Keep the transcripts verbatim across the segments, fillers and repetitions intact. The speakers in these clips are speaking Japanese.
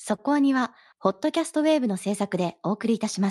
そこアニは、ホットキャストウェーブの制作でお送りいたします。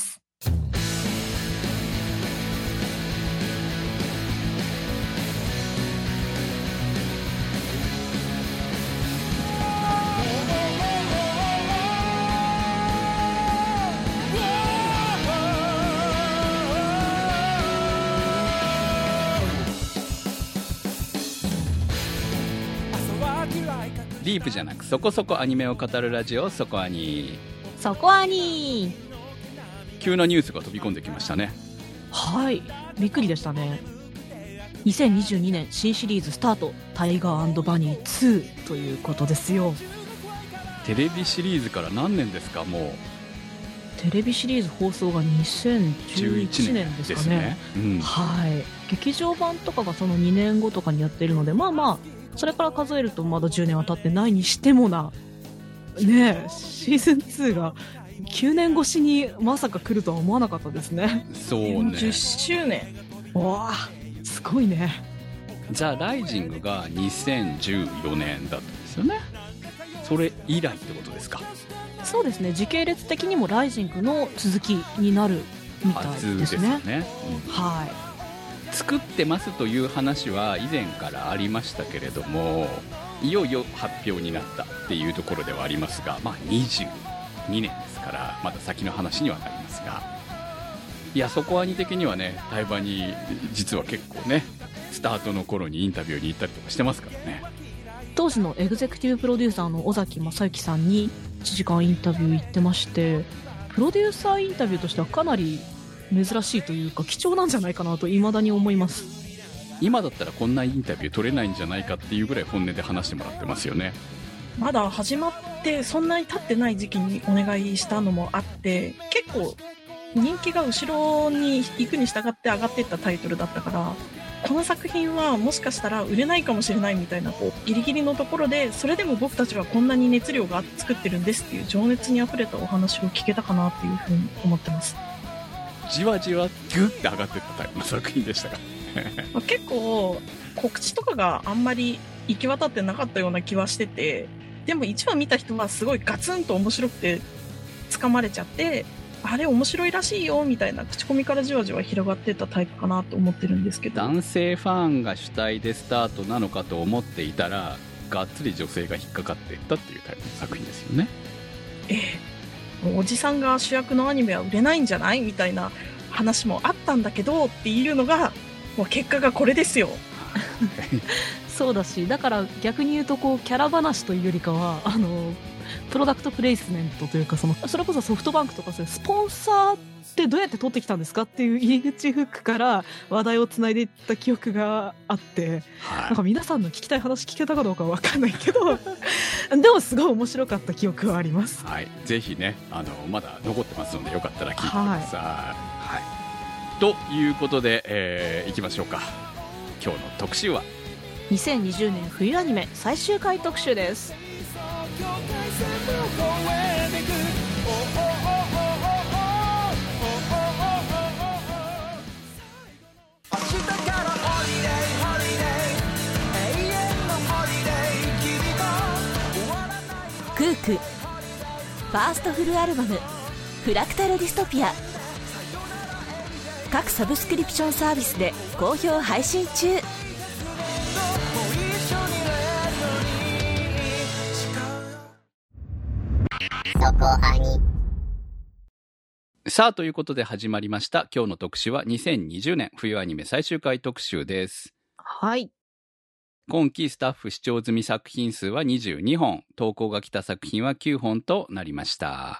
ディープじゃなくそこそこアニメを語るラジオ、そこアニ。 そこアニ。 急なニュースが飛び込んできましたね。 はい、びっくりでしたね。にせんにじゅうにねん新シリーズスタート、タイガー&バニーツーということですよ。 テレビシリーズから何年ですか？もうテレビシリーズ放送がにせんじゅういちねんですかね。 ですね、うん、 はい。劇場版とかがそのにねんごとかにやってるので、まあまあそれから数えるとまだじゅうねんは経ってないにしてもな、ねえ、シーズンツーがきゅうねん越しにまさか来るとは思わなかったですね。 そうね。 じゅっしゅうねん。わあ、すごいね。 ザ・ライジングがにせんじゅうよねんだったんですよね。それ以来ってことですか？ そうですね。時系列的にもライジングの続きになるみたいですね。 ですよね、うん、 はい。 作ってますという話は以前からありましたけれども、いよいよ発表になったっていうところではありますが、まあにじゅうにねんですからまだ先の話にはなりますが、いや、そこアニ的にはね、台場に実は結構ね、スタートの頃にインタビューに行ったりとかしてますからね。 当時のエグゼクティブプロデューサーの尾崎正幸さんにいちじかんインタビュー行ってまして、プロデューサーインタビューとしてはかなり珍しいというか貴重なんじゃないかなと未だに思います。 今だったらこんなインタビュー取れないんじゃないかっていうぐらい本音で話してもらってますよね。 まだ始まってそんなに経ってない時期にお願いしたのもあって、結構人気が後ろに行くに従って上がっていったタイトルだったから、この作品はもしかしたら売れないかもしれないみたいな、こうギリギリのところで、それでも僕たちはこんなに熱量があって作ってるんですっていう情熱にあふれたお話を聞けたかなっていうふうに思ってます。 じわじわギュッて上がっていったタイプの作品でしたが結構告知とかがあんまり行き渡ってなかったような気はしてて、でもいちわ見た人はすごいガツンと面白くて掴まれちゃって、あれ面白いらしいよみたいな口コミからじわじわ広がっていったタイプかなと思ってるんですけど、 男性ファンが主体でスタートなのかと思っていたら、がっつり女性が引っかかっていったっていうタイプの作品ですよね。 ええ、おじさんが主役のアニメは売れないんじゃないみたいな話もあったんだけどっていうのが、もう結果がこれですよそうだし、だから逆に言うとこうキャラ話というよりかは、あのプロダクトプレイスメントというか、そのそれこそソフトバンクとかそういうスポンサーってどうやって取ってきたんですかっていう入り口フックから話題をつないでいった記憶があって、はい、なんか皆さんの聞きたい話聞けたかどうかは分かんないけどでもすごい面白かった記憶はあります。 はい、ぜひね、あのまだ残ってますのでよかったら聞いてください。はいはい、ということで、えー、いきましょうか。今日の特集はにせんにじゅうねん冬アニメ最終回特集です。 クークファーストフルアルバムフラクタルディストピア、各サブスクリプションサービスで好評配信中。そこアニ。 さあ、ということで始まりました今日の特集はにせんにじゅうねん冬アニメ最終回特集です。 はい。 今期スタッフ視聴済み作品数はにじゅうにほん、投稿が来た作品はきゅうほんとなりました。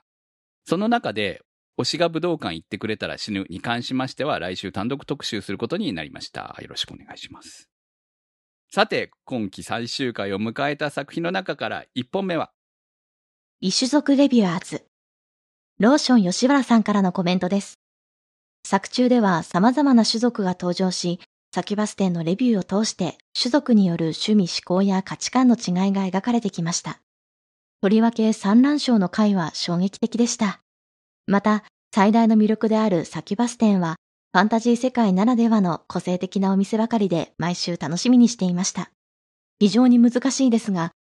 その中で推しが武道館行ってくれたら死ぬに関しましては来週単独特集することになりました。よろしくお願いします。さて、今期最終回を迎えた作品の中からいっぽんめは異種族レビュアーズ、ローション吉原さんからのコメントです。作中では様々な種族が登場し、サキュバス展のレビューを通して種族による趣味思考や価値観の違いが描かれてきました。とりわけ産卵床の回は衝撃的でした。また、最大の魅力であるサキュバス展は、ファンタジー世界ならではの個性的なお店ばかりで毎週楽しみにしていました。非常に難しいですが、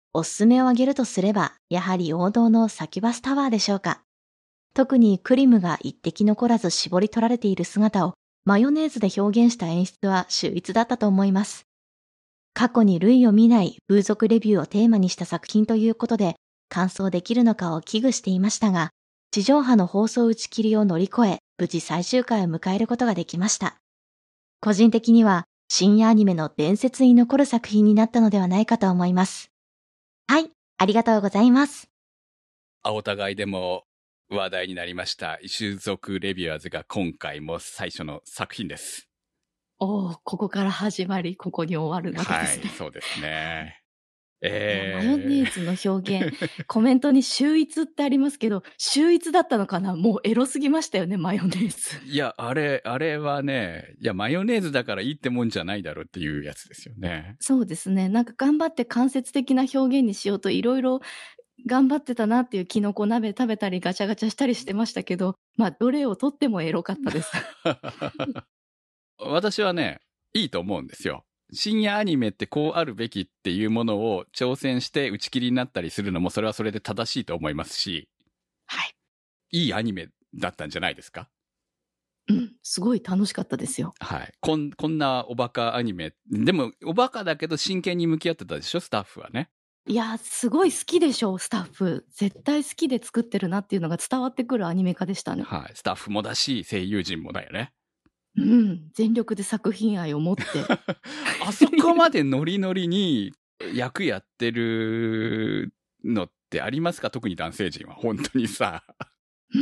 おすすめを挙げるとすれば、やはり王道のサキュバスタワーでしょうか。特にクリムが一滴残らず絞り取られている姿をマヨネーズで表現した演出は秀逸だったと思います。過去に類を見ない風俗レビューをテーマにした作品ということで、完走できるのかを危惧していましたが、地上波の放送打ち切りを乗り越え、無事最終回を迎えることができました。個人的には、深夜アニメの伝説に残る作品になったのではないかと思います。はい、ありがとうございます。 お互いでも話題になりました異種族レビュアーズが今回も最初の作品です。 おー、ここから始まり、ここに終わるわけですね。 はい、そうですね。えー、 マヨネーズの表現、コメントに秀逸ってありますけど、秀逸だったのかな？もうエロすぎましたよね、マヨネーズ。 いや、あれ、あれはね、いや、マヨネーズだからいいってもんじゃないだろうっていうやつですよね。 そうですね。なんか頑張って間接的な表現にしようといろいろ頑張ってたなっていうキノコ鍋食べたりガチャガチャしたりしてましたけど、まあ、どれをとってもエロかったです。 私はね、いいと思うんですよ。深夜アニメってこうあるべきっていうものを挑戦して打ち切りになったりするのもそれはそれで正しいと思いますし、 はい。 いいアニメだったんじゃないですか？ うん、すごい楽しかったですよ。 はい。こん、こんなおバカアニメ。でも、おバカだけど真剣に向き合ってたでしょ、スタッフはね。 いや、すごい好きでしょ、スタッフ。絶対好きで作ってるなっていうのが伝わってくるアニメ化でしたね。 はい。スタッフもだし、声優陣もだよね。 うん、全力で作品愛を持って。 あそこまでノリノリに役やってるのってありますか？特に男性陣は。本当にさ。 うん。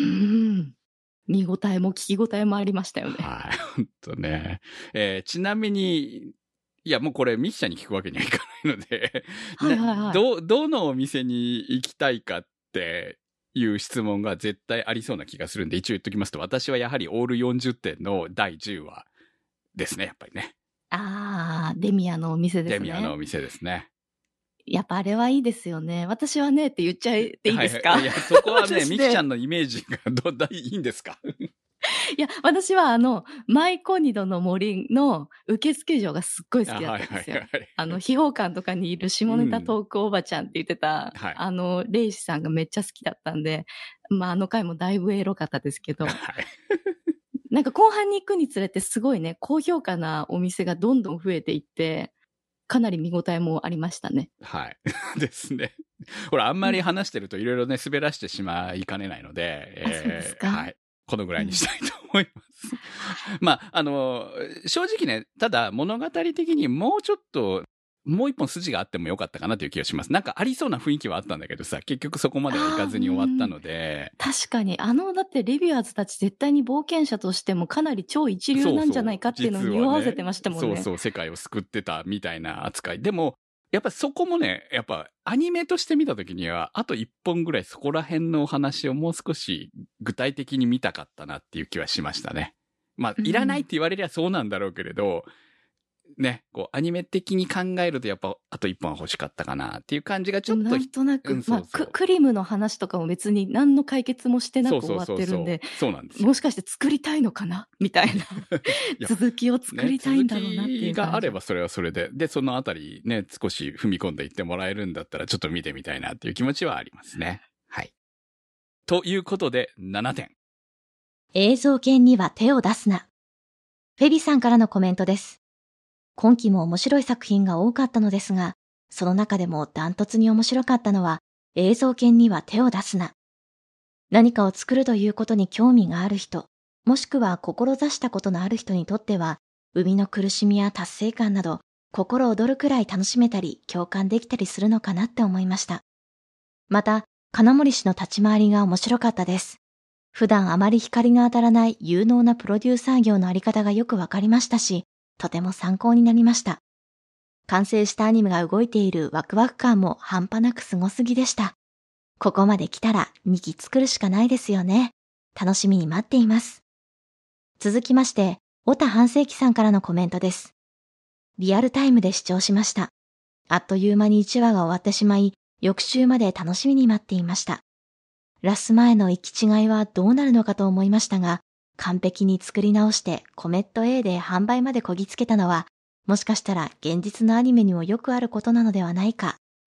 見応えも聞き応えもありましたよね。 はい。本当ね。えー、ちなみに、いやもうこれミキちゃんに聞くわけにはいかないので、 はいはいはい。 ど、どのお店に行きたいかっていう質問が絶対ありそうな気がするんで、一応言っときますと、私はやはりオールよんじゅってんのだいじゅうわですね、やっぱりね。 あー、デミアのお店ですね。 デミアのお店ですね。 やっぱあれはいいですよね。私はねって言っちゃっていいですか？ はい、いや、そこはね、ミキちゃんのイメージがどだいいんですか？ いや、私はあの、マイコニドの森の受付嬢がすっごい好きだったんですよ。あ、はいはいはい、あの、秘宝館とかにいる下ネタトークおばちゃんって言ってた、うん、あの、レイシさんがめっちゃ好きだったんで、まあ、あの回もだいぶエロかったですけど、はい、なんか後半に行くにつれてすごいね、高評価なお店がどんどん増えていって、かなり見応えもありましたね。 はい。ですね。ほら、あんまり話してるといろいろね、滑らしてしまいかねないので、 えー、あ、そうですか。 はい。このぐらいにしたいと思います。うん、まあ、あの、正直ね、ただ物語的にもうちょっと、もう一本筋があってもよかったかなという気がします。なんかありそうな雰囲気はあったんだけどさ、結局そこまではいかずに終わったので。 確かに、あの、だってレビュアーズたち絶対に冒険者としてもかなり超一流なんじゃないかっていうのを匂わせてましたもんね。 そうそう、世界を救ってたみたいな扱い。でも、やっぱそこもね、やっぱアニメとして見たときには、あと一本ぐらいそこら辺のお話をもう少し具体的に見たかったなっていう気はしましたね。まあ、いらないって言われりゃそうなんだろうけれど、うんね、こう、アニメ的に考えるとやっぱ、あと一本欲しかったかなっていう感じがちょっと。 なんとなく、うん、そうそうまあ、ク、クリムの話とかも別に何の解決もしてなく終わってるんで、 そうなんですよ。 もしかして作りたいのかなみたいな。続きを作りたいんだろうなっていう感じ、ね、続きがあればそれはそれで、で、そのあたりね、少し踏み込んでいってもらえるんだったらちょっと見てみたいなっていう気持ちはありますね。はい。ということで、ななてん。 映像系には手を出すな。フェビさんからのコメントです。今期も面白い作品が多かったのですが、その中でもダントツに面白かったのは、映像系には手を出すな。何かを作るということに興味がある人、もしくは志したことのある人にとっては、生みの苦しみや達成感など、心躍るくらい楽しめたり、共感できたりするのかなって思いました。また、金森氏の立ち回りが面白かったです。普段あまり光が当たらない有能なプロデューサー業のあり方がよくわかりましたし、とても参考になりました。完成したアニメが動いているワクワク感も半端なくすごすぎでした。ここまで来たらにき作るしかないですよね。楽しみに待っています。続きまして、小田半世紀さんからのコメントです。リアルタイムで視聴しました。あっという間にいちわが終わってしまい、翌週まで楽しみに待っていました。ラス前の行き違いはどうなるのかと思いましたが、完璧に作り直してコメット A で販売までこぎつけたのは、もしかしたら現実のアニメにもよくあることなのではないか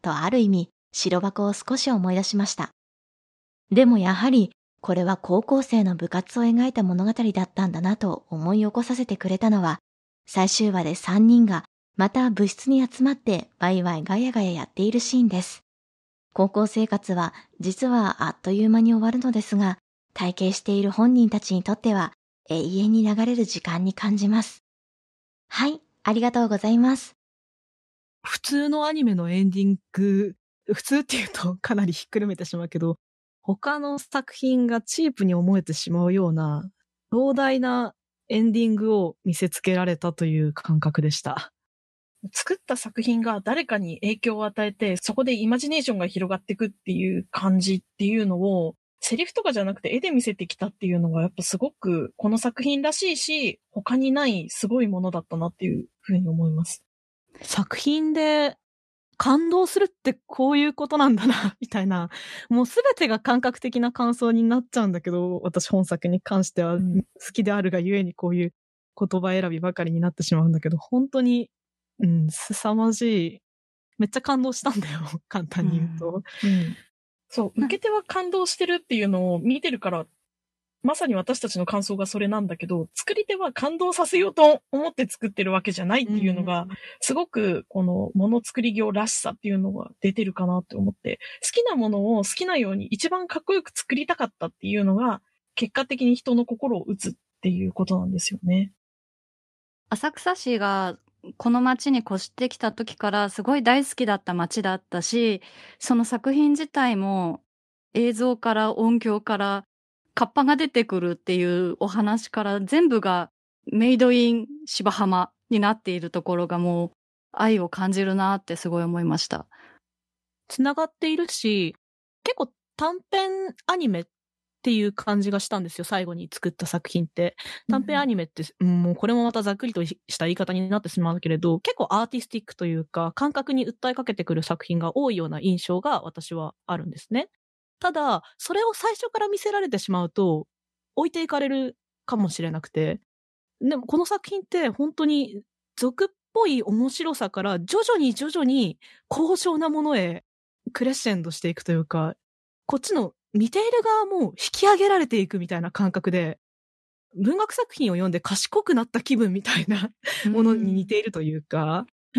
とある意味、白箱を少し思い出しました。でもやはり、これは高校生の部活を描いた物語だったんだなと思い起こさせてくれたのは、最終話でさんにんがまた部室に集まってワイワイガヤガヤやっているシーンです。高校生活は実はあっという間に終わるのですが、体験している本人たちにとっては永遠に流れる時間に感じます。はい、ありがとうございます。 普通のアニメのエンディング、普通っていうとかなりひっくるめてしまうけど、他の作品がチープに思えてしまうような壮大なエンディングを見せつけられたという感覚でした。 作った作品が誰かに影響を与えて、そこでイマジネーションが広がっていくっていう感じっていうのを、セリフとかじゃなくて絵で見せてきたっていうのがやっぱすごくこの作品らしいし、他にないすごいものだったなっていうふうに思います。 作品で感動するってこういうことなんだな、みたいな。もうすべてが感覚的な感想になっちゃうんだけど、私本作に関しては好きであるがゆえにこういう言葉選びばかりになってしまうんだけど、本当に、うん、凄まじい。めっちゃ感動したんだよ、簡単に言うと。 うんうん、そう、受け手は感動してるっていうのを見てるから、まさに私たちの感想がそれなんだけど、作り手は感動させようと思って作ってるわけじゃないっていうのが、すごくこのもの作り業らしさっていうのが出てるかなって思って、好きなものを好きなように一番かっこよく作りたかったっていうのが、結果的に人の心を打つっていうことなんですよね。 浅草市がこの街に越してきた時からすごい大好きだった街だったし、その作品自体も映像から音響からカッパが出てくるっていうお話から全部がメイドイン芝浜になっているところがもう愛を感じるなってすごい思いました。 つながっているし、結構短編アニメっていう感じがしたんですよ、最後に作った作品って。短編アニメって、うん、もうこれもまたざっくりとした言い方になってしまうけれど、結構アーティスティックというか、感覚に訴えかけてくる作品が多いような印象が私はあるんですね。ただ、それを最初から見せられてしまうと、置いていかれるかもしれなくて。でも、この作品って本当に俗っぽい面白さから徐々に徐々に高尚なものへクレッシェンドしていくというか、こっちの見ている側も引き上げられていくみたいな感覚で、文学作品を読んで賢くなった気分みたいなものに似ているというか、うん、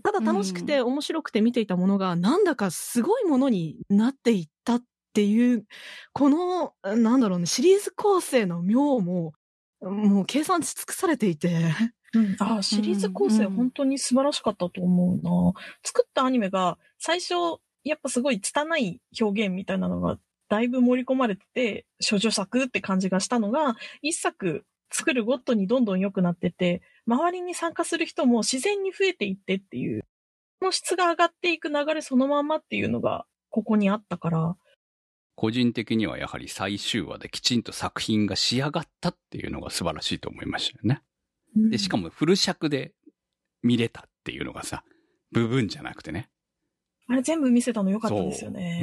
ただ楽しくて面白くて見ていたものが、なんだかすごいものになっていったっていう、この、なんだろうね、シリーズ構成の妙も、もう計算し尽くされていて。 うん、あ、シリーズ構成本当に素晴らしかったと思うな。うんうん、作ったアニメが最初、やっぱすごい拙い表現みたいなのがだいぶ盛り込まれてて、処女作って感じがしたのが、一作作るごとにどんどん良くなってて、周りに参加する人も自然に増えていってっていう、この質が上がっていく流れそのまんまっていうのがここにあったから。 個人的にはやはり最終話できちんと作品が仕上がったっていうのが素晴らしいと思いましたよね。うん、で、しかもフル尺で見れたっていうのがさ、部分じゃなくてね。 あれ全部見せたの良かったですよね。 うん、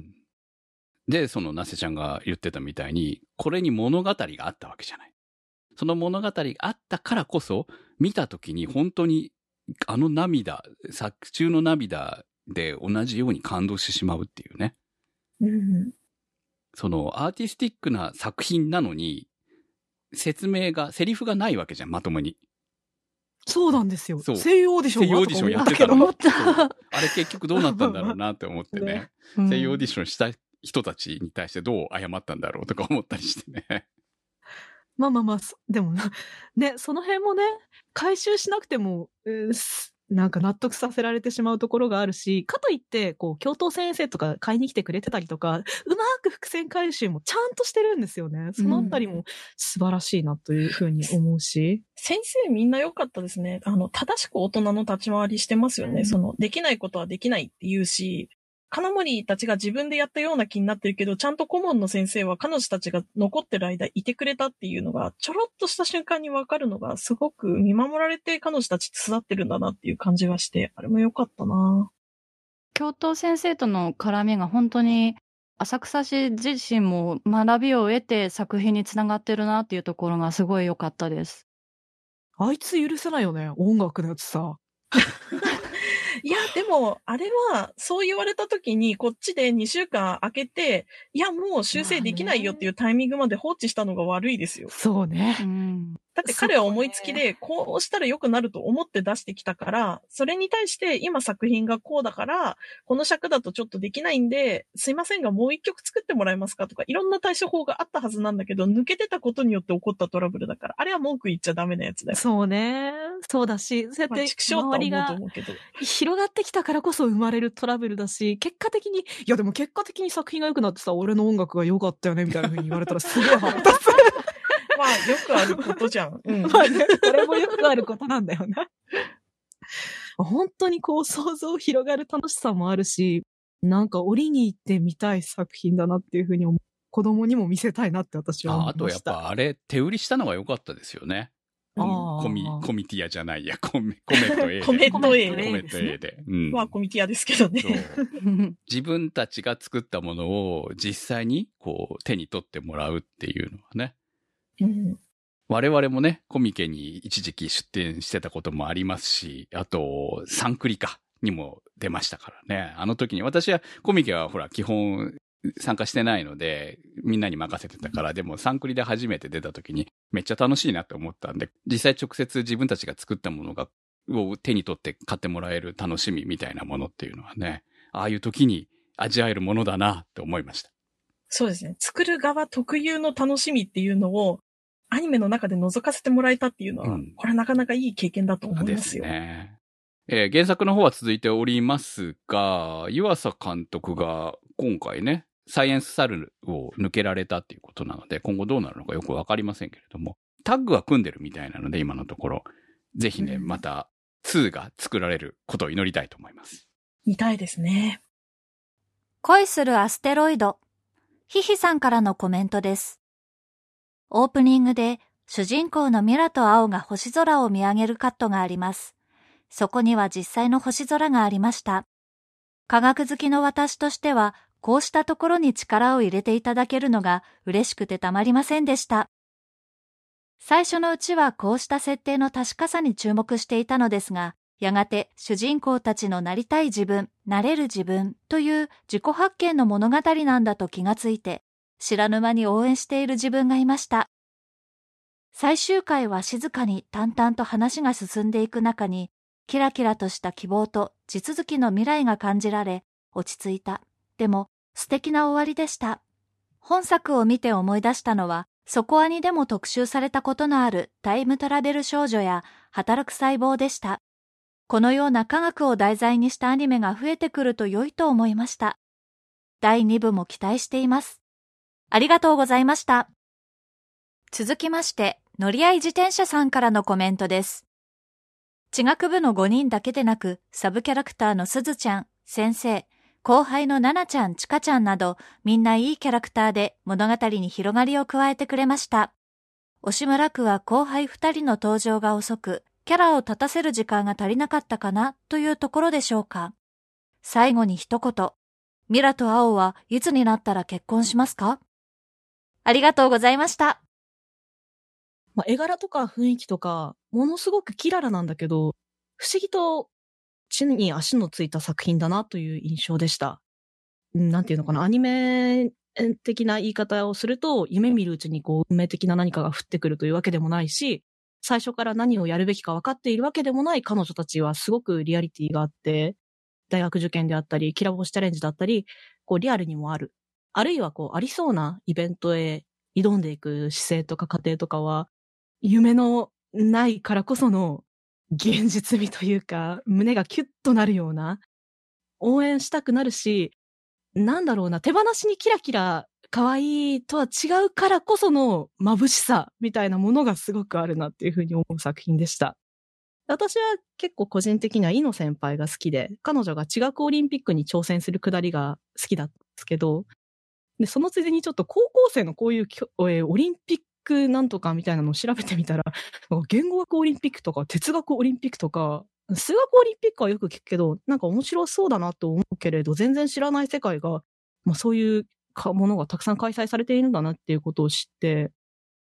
で、そのなせちゃんが言ってたみたいに、これに物語があったわけじゃない。その物語があったからこそ、見たときに本当にあの涙、作中の涙で同じように感動してしまうっていうね。 うん、 そのアーティスティックな作品なのに、説明が、セリフがないわけじゃん、まともに。 そうなんですよ。声優オーディション声優オーディションやってたの。あれ結局どうなったんだろうなって思ってね。ねうん、声優オーディションした人たちに対してどう謝ったんだろうとか思ったりしてね。 まあまあまあ、でもね、その辺もね、回収しなくても、うなんか納得させられてしまうところがあるし、かといって、こう、教頭先生とか買いに来てくれてたりとか、うまく伏線回収もちゃんとしてるんですよね。そのあたりも素晴らしいなというふうに思うし。 うん、先生みんな良かったですね。あの、正しく大人の立ち回りしてますよね。うん、その、できないことはできないって言うし、金森たちが自分でやったような気になってるけど、ちゃんと顧問の先生は彼女たちが残ってる間いてくれたっていうのが、ちょろっとした瞬間にわかるのが、すごく見守られて彼女たちって育ってるんだなっていう感じがして、あれも良かったな。 教頭先生との絡みが本当に、浅草市自身も学びを得て作品につながってるなっていうところがすごい良かったです。 あいつ許せないよね、音楽のやつさ。 いや、でも、あれは、そう言われた時に、こっちでにしゅうかん空けて、いや、もう修正できないよっていうタイミングまで放置したのが悪いですよ。 そうね。 うん。 だって彼は思いつきで、こうしたら良くなると思って出してきたから、それに対して今作品がこうだから、この尺だとちょっとできないんで、すいませんがもう一曲作ってもらえますかとか、いろんな対処法があったはずなんだけど、抜けてたことによって起こったトラブルだから、あれは文句言っちゃダメなやつだよ。 そうね。そうだし、そうやまあ、 って畜生とは周り思うとが思うけど。 広がってきたからこそ生まれるトラブルだし、結果的に、いやでも結果的に作品が良くなってさ、俺の音楽が良かったよね、みたいな風に言われたらすげえ腹立つ。 まあ、よくあることじゃん。うん。 まあね、これもよくあることなんだよな。本当にこう想像広がる楽しさもあるし、なんか折に行ってみたい作品だなっていう風に思う。子供にも見せたいなって私は思いました。 あ、あとやっぱあれ、手売りしたのが良かったですよね。 あコミ、コミティアじゃないや、コメ、コメット A で。 コメット A コメット A で。うん。 まあ、コミティアですけどね。 そう自分たちが作ったものを実際にこう手に取ってもらうっていうのはね。 うん、 我々もね、コミケに一時期出展してたこともありますし、あと、サンクリかにも出ましたからね。あの時に私はコミケはほら基本参加してないので、みんなに任せてたから、でもサンクリで初めて出た時にめっちゃ楽しいなって思ったんで、実際直接自分たちが作ったものが、を手に取って買ってもらえる楽しみみたいなものっていうのはね、ああいう時に味わえるものだなって思いました。 そうですね。作る側特有の楽しみっていうのを、アニメの中で覗かせてもらえたっていうのは、うん、これはなかなかいい経験だと思いますよ。 ですね。えー、原作の方は続いておりますが、湯浅監督が今回ね、サイエンスサルを抜けられたっていうことなので、今後どうなるのかよくわかりませんけれども、タッグは組んでるみたいなので、今のところ、ぜひね、うん、またにが作られることを祈りたいと思います。 見たいですね。 恋するアステロイド。ヒヒさんからのコメントです。オープニングで主人公のミラとアオが星空を見上げるカットがあります。そこには実際の星空がありました。科学好きの私としては、こうしたところに力を入れていただけるのが嬉しくてたまりませんでした。最初のうちはこうした設定の確かさに注目していたのですが、やがて主人公たちのなりたい自分、なれる自分という自己発見の物語なんだと気がついて、知らぬ間に応援している自分がいました。最終回は静かに淡々と話が進んでいく中に、キラキラとした希望と地続きの未来が感じられ、落ち着いた。でも素敵な終わりでした。本作を見て思い出したのは、そこアニでも特集されたことのあるタイムトラベル少女や働く細胞でした。このような科学を題材にしたアニメが増えてくると良いと思いました。だいにぶも期待しています。ありがとうございました。続きまして、乗り合い自転車さんからのコメントです。地学部のごにんだけでなく、サブキャラクターのすずちゃん、先生、後輩のななちゃん、ちかちゃんなど、みんないいキャラクターで物語に広がりを加えてくれました。押村区は後輩ふたりの登場が遅く、キャラを立たせる時間が足りなかったかなというところでしょうか。最後に一言、ミラとアオはいつになったら結婚しますか？ありがとうございました。 まあ、絵柄とか雰囲気とか、ものすごくキララなんだけど、不思議と地に足のついた作品だなという印象でした。なんていうのかな、アニメ的な言い方をすると、夢見るうちにこう、運命的な何かが降ってくるというわけでもないし、最初から何をやるべきか分かっているわけでもない彼女たちはすごくリアリティがあって、大学受験であったり、キラボシチャレンジだったり、こうリアルにもある。あるいはこう、ありそうなイベントへ挑んでいく姿勢とか過程とかは、夢のないからこその現実味というか、胸がキュッとなるような、応援したくなるし、なんだろうな、手放しにキラキラ可愛いとは違うからこその眩しさみたいなものがすごくあるなっていうふうに思う作品でした。私は結構個人的にはイノ先輩が好きで、彼女が地学オリンピックに挑戦するくだりが好きだったんですけど、でそのついでにちょっと高校生のこういうオリンピックなんとかみたいなのを調べてみたら、言語学オリンピックとか哲学オリンピックとか、数学オリンピックはよく聞くけど、なんか面白そうだなと思うけれど、全然知らない世界が、まあそういうものがたくさん開催されているんだなっていうことを知って、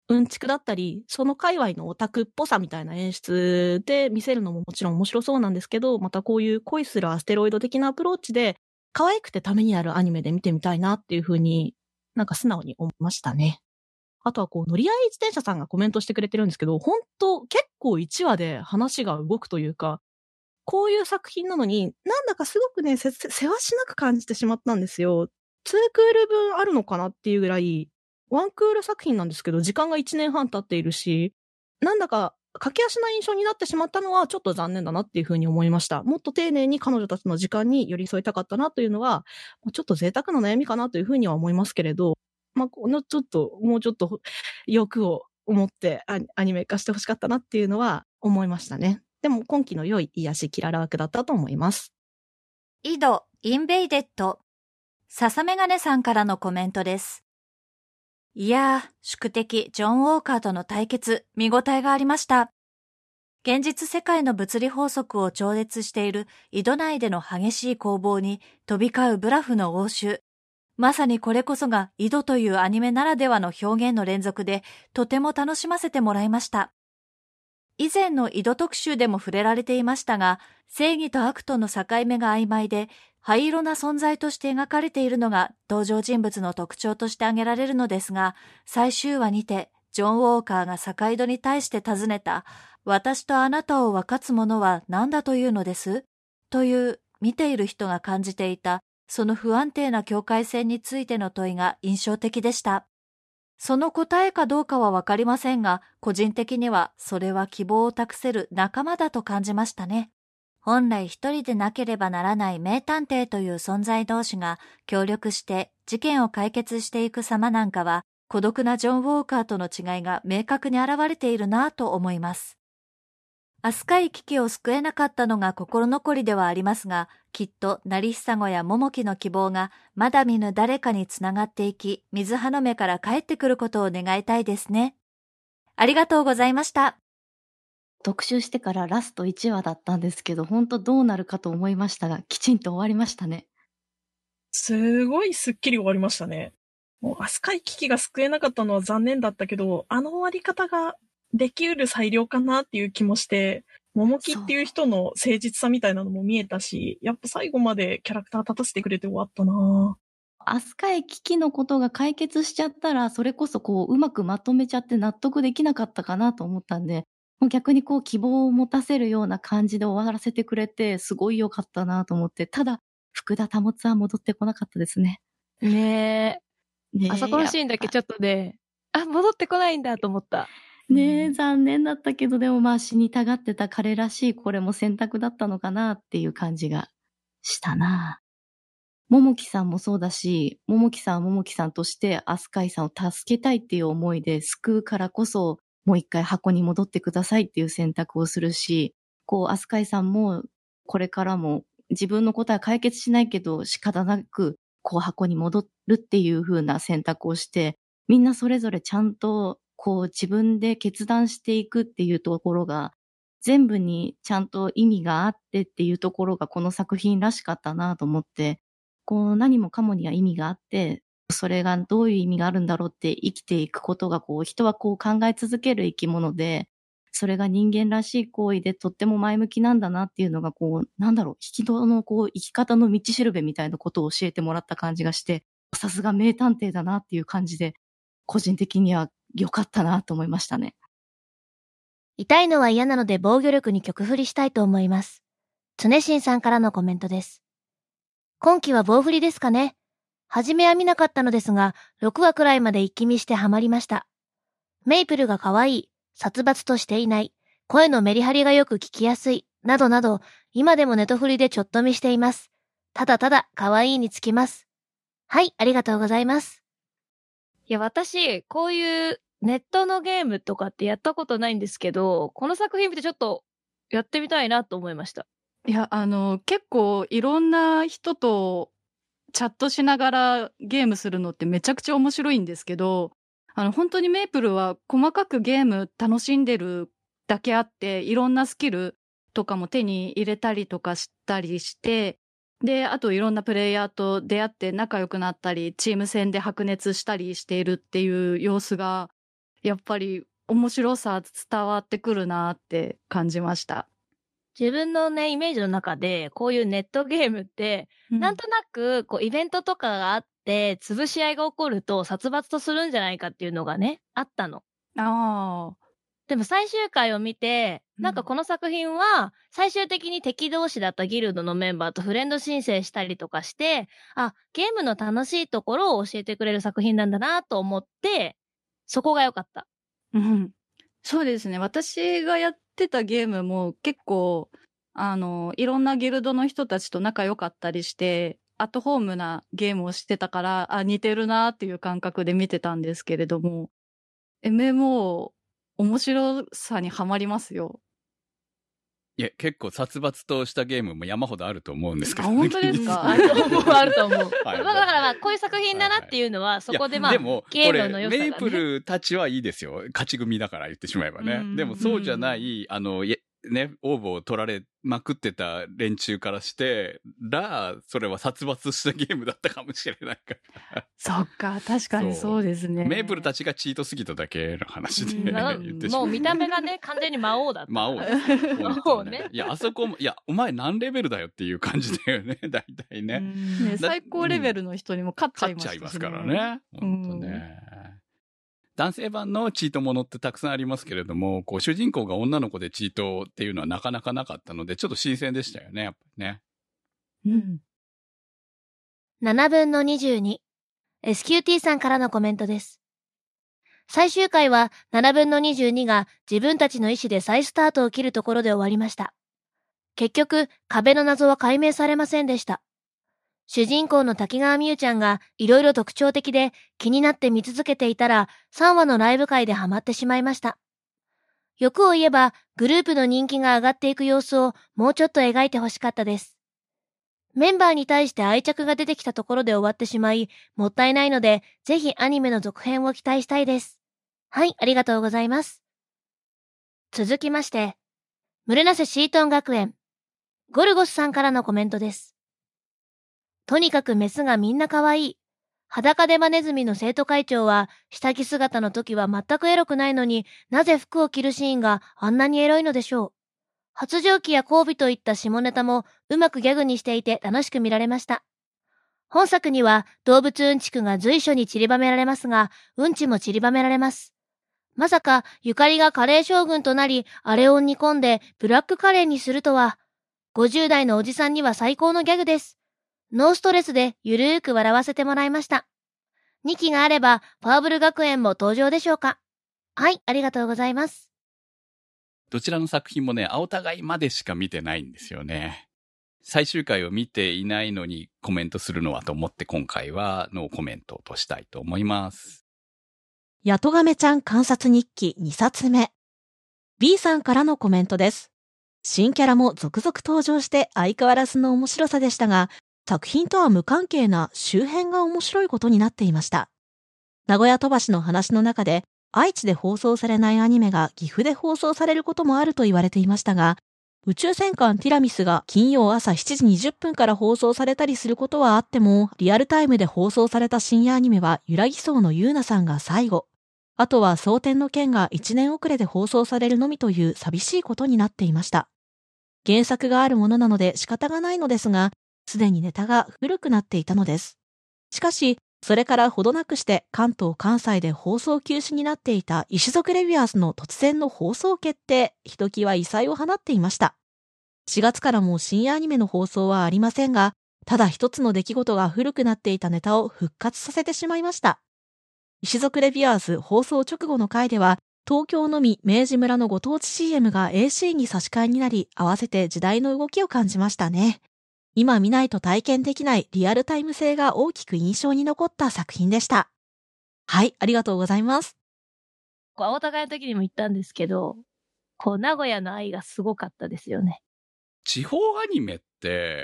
うんちくだったり、その界隈のオタクっぽさみたいな演出で見せるのももちろん面白そうなんですけど、またこういう恋するアステロイド的なアプローチで、可愛くてためになるアニメで見てみたいなっていう風になんか素直に思いましたね。あとはこう、乗り合い自転車さんがコメントしてくれてるんですけど、本当結構いちわで話が動くというか、こういう作品なのに、なんだかすごくね、せ、せわしなく感じてしまったんですよ。にクール分あるのかなっていうぐらい、ワンクール作品なんですけど、時間がいちねんはん経っているし、なんだか駆け足な印象になってしまったのはちょっと残念だなっていうふうに思いました。もっと丁寧に彼女たちの時間に寄り添いたかったなというのは、ちょっと贅沢な悩みかなというふうには思いますけれど、まあ、このちょっと、もうちょっと欲を持ってアアニメ化してほしかったなっていうのは思いましたね。でも今期の良い癒しキララ枠だったと思います。 井戸インベイデッド。笹メガネさんからのコメントです。いやー、宿敵ジョン・ウォーカーとの対決、見応えがありました。現実世界の物理法則を超越している井戸内での激しい攻防に飛び交うブラフの応酬。まさにこれこそが井戸というアニメならではの表現の連続で、とても楽しませてもらいました。以前の井戸特集でも触れられていましたが、正義と悪との境目が曖昧で、灰色な存在として描かれているのが登場人物の特徴として挙げられるのですが、最終話にて、ジョン・ウォーカーが坂井戸に対して尋ねた、私とあなたを分かつものは何だというのですという見ている人が感じていた、その不安定な境界線についての問いが印象的でした。その答えかどうかはわかりませんが、個人的にはそれは希望を託せる仲間だと感じましたね。本来一人でなければならない名探偵という存在同士が協力して事件を解決していく様なんかは、孤独なジョン・ウォーカーとの違いが明確に現れているなぁと思います。アスカイ危機を救えなかったのが心残りではありますが、きっと成久子や桃木の希望がまだ見ぬ誰かにつながっていき、水葉の目から帰ってくることを願いたいですね。ありがとうございました。 特集してからラストいちわだったんですけど、本当どうなるかと思いましたが、きちんと終わりましたね。 すごいスッキリ終わりましたね。もう、アスカイ危機が救えなかったのは残念だったけど、あの終わり方ができうる裁量かなっていう気もして、桃木っていう人の誠実さみたいなのも見えたし、やっぱ最後までキャラクター立たせてくれて終わったなアスカイ危機のことが解決しちゃったら、それこそこう、うまくまとめちゃって納得できなかったかなと思ったんで、もう逆にこう、希望を持たせるような感じで終わらせてくれて、すごい良かったなと思って、ただ、福田保は戻ってこなかったですね。 ねえ。 ねえあそこのシーンだけちょっとね、あ、戻ってこないんだと思った。 ねえ、残念だったけど、でもまあ死にたがってた彼らしいこれも選択だったのかなっていう感じがしたな。桃木さんもそうだし、桃木さんは桃木さんとしてアスカイさんを助けたいっていう思いで救うからこそ、もう一回箱に戻ってくださいっていう選択をするし、こうアスカイさんもこれからも自分のことは解決しないけど仕方なくこう箱に戻るっていう風な選択をして、みんなそれぞれちゃんとこう自分で決断していくっていうところが全部にちゃんと意味があってっていうところがこの作品らしかったなと思って、こう何もかもには意味があって、それがどういう意味があるんだろうって生きていくことがこう人はこう考え続ける生き物で、それが人間らしい行為でとっても前向きなんだなっていうのがこうなんだろう、引き戸のこう生き方の道しるべみたいなことを教えてもらった感じがして、さすが名探偵だなっていう感じで、個人的には良かったなと思いましたね。 痛いのは嫌なので防御力に曲振りしたいと思います。常新さんからのコメントです。今期は棒振りですかね。初めは見なかったのですが、ろくわくらいまで一気見してハマりました。メイプルが可愛い、殺伐としていない、声のメリハリがよく聞きやすい、などなど、今でもネトフリでちょっと見しています。ただただ可愛いにつきます。はい、ありがとうございます。 いや、私、こういうネットのゲームとかってやったことないんですけど、この作品見てちょっとやってみたいなと思いました。 いや、あの、結構いろんな人とチャットしながらゲームするのってめちゃくちゃ面白いんですけど、あの、本当にメイプルは細かくゲーム楽しんでるだけあって、いろんなスキルとかも手に入れたりとかしたりして、で、あといろんなプレイヤーと出会って仲良くなったり、チーム戦で白熱したりしているっていう様子が、 やっぱり面白さ伝わってくるなって感じました。 自分のね、イメージの中で、こういうネットゲームって、うん、なんとなく、こう、イベントとかがあって、潰し合いが起こると、殺伐とするんじゃないかっていうのがね、あったの。 ああ。 でも最終回を見て、なんかこの作品は、最終的に敵同士だったギルドのメンバーとフレンド申請したりとかして、あ、ゲームの楽しいところを教えてくれる作品なんだなと思って、そこが良かった。 うん。そうですね。私がやってたゲームも結構、あの、いろんなギルドの人たちと仲良かったりして、アットホームなゲームをしてたから、あ、似てるなっていう感覚で見てたんですけれども、エムエムオー、面白さにはまりますよ。 いや、結構殺伐としたゲームも山ほどあると思うんですけど、ね。 あ、本当ですか？ あると思う、あると思う。はい、だからまあ、こういう作品だなっていうのは、はいはい、そこでまあ、 でもゲームの良さが、ね、 メイプルたちはいいですよ。勝ち組だから言ってしまえばね。でもそうじゃない、あの、ね、応募を取られまくってた連中からしてら、それは殺伐したゲームだったかもしれないから。 そっか、確かにそうですね。 メイプルたちがチートすぎただけの話で、ね、言ってしまう。 もう見た目がね、完全に魔王だった。 魔王だ。魔王ね。いや、あそこも、いや、お前何レベルだよっていう感じだよね、大体ね。 ね、最高レベルの人にも勝っちゃいます、ね、 勝っちゃいますからね。本当ね。男性版のチートものってたくさんありますけれども、こう主人公が女の子でチートっていうのはなかなかなかったので、ちょっと新鮮でしたよね、やっぱりね。 うん。ななぶんのにじゅうに。エスキューティー さんからのコメントです。最終回はななぶんのにじゅうにが自分たちの意思で再スタートを切るところで終わりました。結局、壁の謎は解明されませんでした。主人公の滝川美優ちゃんがいろいろ特徴的で気になって見続けていたらさんわのライブ会でハマってしまいました。欲を言えばグループの人気が上がっていく様子をもうちょっと描いてほしかったです。メンバーに対して愛着が出てきたところで終わってしまいもったいないのでぜひアニメの続編を期待したいです。はい、ありがとうございます。続きまして、ムレナセシートン学園、ゴルゴスさんからのコメントです。とにかくメスがみんな可愛い。裸デマネズミの生徒会長は、下着姿の時は全くエロくないのになぜ服を着るシーンがあんなにエロいのでしょう。発情期や交尾といった下ネタもうまくギャグにしていて楽しく見られました。本作には動物うんちくが随所に散りばめられますが、うんちも散りばめられます。まさかゆかりがカレー将軍となり、あれを煮込んでブラックカレーにするとは。ごじゅう代のおじさんには最高のギャグです。ノーストレスでゆるーく笑わせてもらいました。にきがあれば、ファーブル学園も登場でしょうか。はい、ありがとうございます。 どちらの作品もね、お互いまでしか見てないんですよね。最終回を見ていないのにコメントするのはと思って今回はノーコメントとしたいと思います。 ヤトガメちゃん観察日記にさつめ。B さんからのコメントです。新キャラも続々登場して相変わらずの面白さでしたが、作品とは無関係な周辺が面白いことになっていました。名古屋飛ばしの話の中で、愛知で放送されないアニメが岐阜で放送されることもあると言われていましたが、宇宙戦艦ティラミスが金曜朝しちじにじゅっぷんから放送されたりすることはあっても、リアルタイムで放送された深夜アニメはゆらぎそうのゆうなさんが最後。あとは蒼天の剣がいちねん遅れで放送されるのみという寂しいことになっていました。原作があるものなので仕方がないのですが、すでにネタが古くなっていたのです。しかし、それからほどなくして関東関西で放送休止になっていた異種族レビュアーズの突然の放送決定、ひときわ異彩を放っていました。しがつからもう深夜アニメの放送はありませんが、ただ一つの出来事が古くなっていたネタを復活させてしまいました。異種族レビュアーズ放送直後の回では、東京のみ明治村のご当地 シーエム が エーシー に差し替えになり、合わせて時代の動きを感じましたね。今見ないと体験できないリアルタイム性が大きく印象に残った作品でした。はい、ありがとうございます。 こう、青互いの時にも言ったんですけど、こう、名古屋の愛がすごかったですよね。 地方アニメって、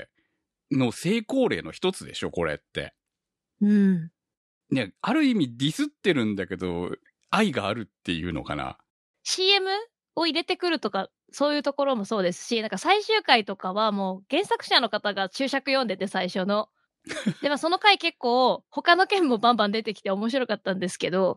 の成功例の一つでしょ、これって。 うん。 ね、ある意味ディスってるんだけど、愛があるっていうのかな。 シーエム を入れてくるとか、そういうところもそうですし、なんか最終回とかはもう原作者の方が注釈読んでて最初の。でもその回結構他の件もバンバン出てきて面白かったんですけど、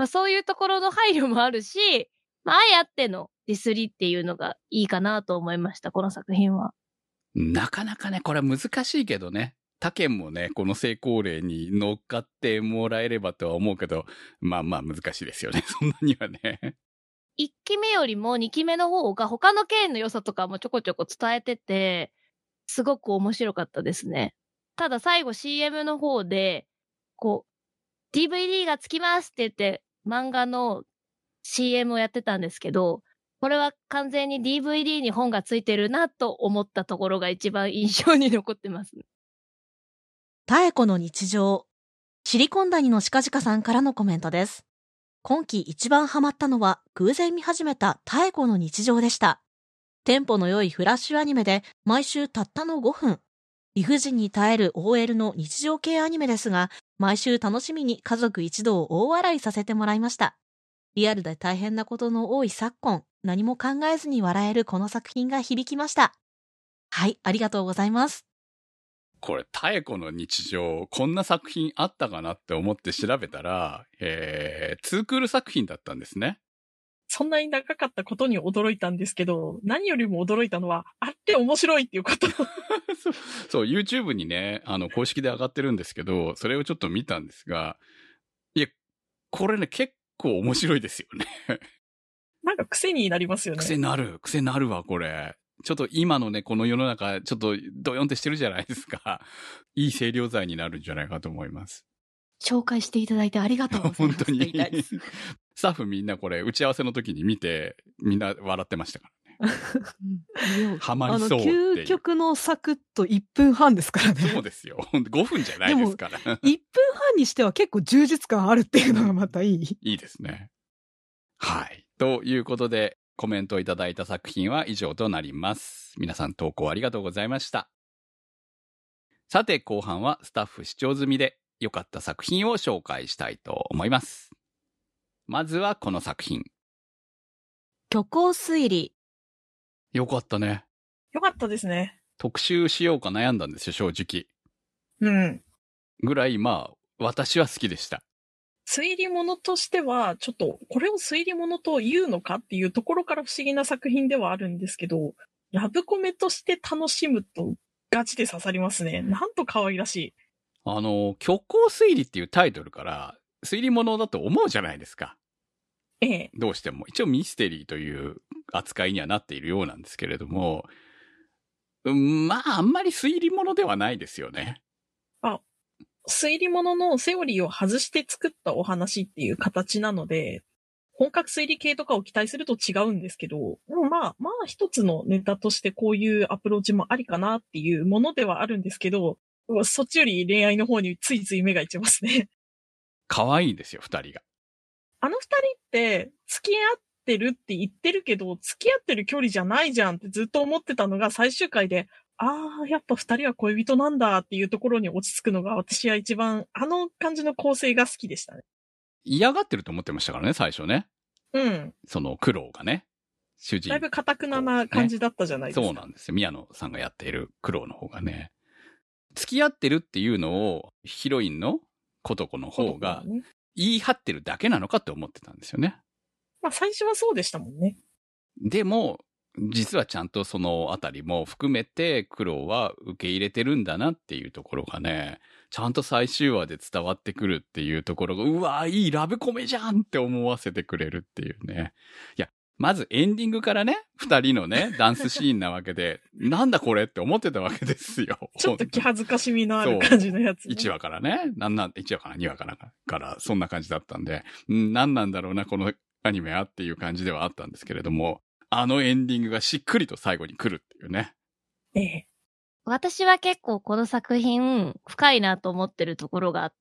まあそういうところの配慮もあるし、まああえあってのディスりっていうのがいいかなと思いました、この作品は。 なかなかね、これは難しいけどね。他県もね、この成功例に乗っかってもらえればとは思うけど、まあまあ難しいですよね。そんなにはね。 一期目よりも二期目の方が他の県の良さとかもちょこちょこ伝えてて、すごく面白かったですね。ただ最後 シーエム の方で、こう、ディーブイディー がつきますって言って漫画の シーエム をやってたんですけど、これは完全に ディーブイディー に本がついてるなと思ったところが一番印象に残ってますね。 妙子の日常。シリコン谷のしかじかさんからのコメントです。今季一番ハマったのは偶然見始めた妙子の日常でした。テンポの良いフラッシュアニメで毎週たったのごふん。理不尽に耐える オーエル の日常系アニメですが、毎週楽しみに家族一同大笑いさせてもらいました。リアルで大変なことの多い昨今、何も考えずに笑えるこの作品が響きました。はい、ありがとうございます。 これ、妙子の日常、こんな作品あったかなって思って調べたら、えー、ツークール作品だったんですね。 そんなに長かったことに驚いたんですけど、何よりも驚いたのは、あって面白いっていうこと。 そう、そう、YouTube にね、あの、公式で上がってるんですけど、それをちょっと見たんですが、いや、これね、結構面白いですよね。 なんか癖になりますよね。 癖なる、癖なるわ、これ。ちょっと今のね、この世の中、ちょっとドヨンってしてるじゃないですか。いい清涼剤になるんじゃないかと思います。 紹介していただいてありがとうございます。 本当に。スタッフみんなこれ、打ち合わせの時に見て、みんな笑ってましたからね。ハマりそうっていう。 究極のサクッといっぷんはんですからね。 そうですよ。ごふんじゃないですから。いっぷんはんにしては結構充実感あるっていうのがまたいい。 いいですね。はい。ということで、コメントをいただいた作品は以上となります。皆さん投稿ありがとうございました。さて後半はスタッフ視聴済みで良かった作品を紹介したいと思います。まずはこの作品。 虚構推理。 よかったね。 よかったですね。 特集しようか悩んだんですよ、正直。 うん。 ぐらい、まあ、私は好きでした。 推理物としては、ちょっと、これを推理物と言うのかっていうところから不思議な作品ではあるんですけど、ラブコメとして楽しむとガチで刺さりますね。なんと可愛らしい。 あの、虚構推理っていうタイトルから、推理物だと思うじゃないですか。 ええ。 どうしても。一応ミステリーという扱いにはなっているようなんですけれども、うん、まあ、あんまり推理物ではないですよね。 あ、推理物のセオリーを外して作ったお話っていう形なので、本格推理系とかを期待すると違うんですけど、でもまあ、まあ一つのネタとしてこういうアプローチもありかなっていうものではあるんですけど、そっちより恋愛の方についつい目がいっちゃいますね。 可愛いんですよ、二人が。 あの二人って付き合ってるって言ってるけど、付き合ってる距離じゃないじゃんってずっと思ってたのが最終回で、ああ、やっぱ二人は恋人なんだっていうところに落ち着くのが私は一番あの感じの構成が好きでしたね。 嫌がってると思ってましたからね、最初ね。 うん。 その苦労がね。主人公、ね。 だいぶ堅くなな感じだったじゃないですか。 そうなんですよ。宮野さんがやっている苦労の方がね。付き合ってるっていうのをヒロインのことこの方が言い張ってるだけなのかって思ってたんですよね。 まあ最初はそうでしたもんね。 でも、実はちゃんとそのあたりも含めて苦労は受け入れてるんだなっていうところがね、ちゃんと最終話で伝わってくるっていうところが、うわーいいラブコメじゃんって思わせてくれるっていうね。いや、まずエンディングからね、二人のね、ダンスシーンなわけで、なんだこれって思ってたわけですよ。 ちょっと気恥ずかしみのある感じのやつ、ね。 いちわからね、なんなん、いちわからにわからから、そんな感じだったんで、んなんなんだろうな、このアニメはっていう感じではあったんですけれども、あのエンディングがしっくりと最後に来るっていうね。 ええ。 私は結構この作品深いなと思ってるところがあって、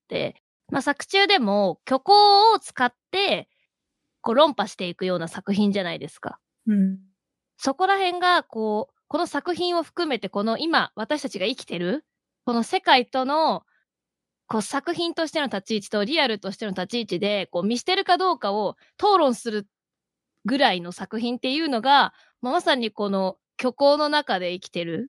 まあ作中でも虚構を使ってこう論破していくような作品じゃないですか。 うん。 そこら辺がこう、この作品を含めてこの今私たちが生きてるこの世界とのこう作品としての立ち位置とリアルとしての立ち位置でこう見捨てるかどうかを討論するぐらいの作品っていうのが、まあ、まさにこの虚構の中で生きてる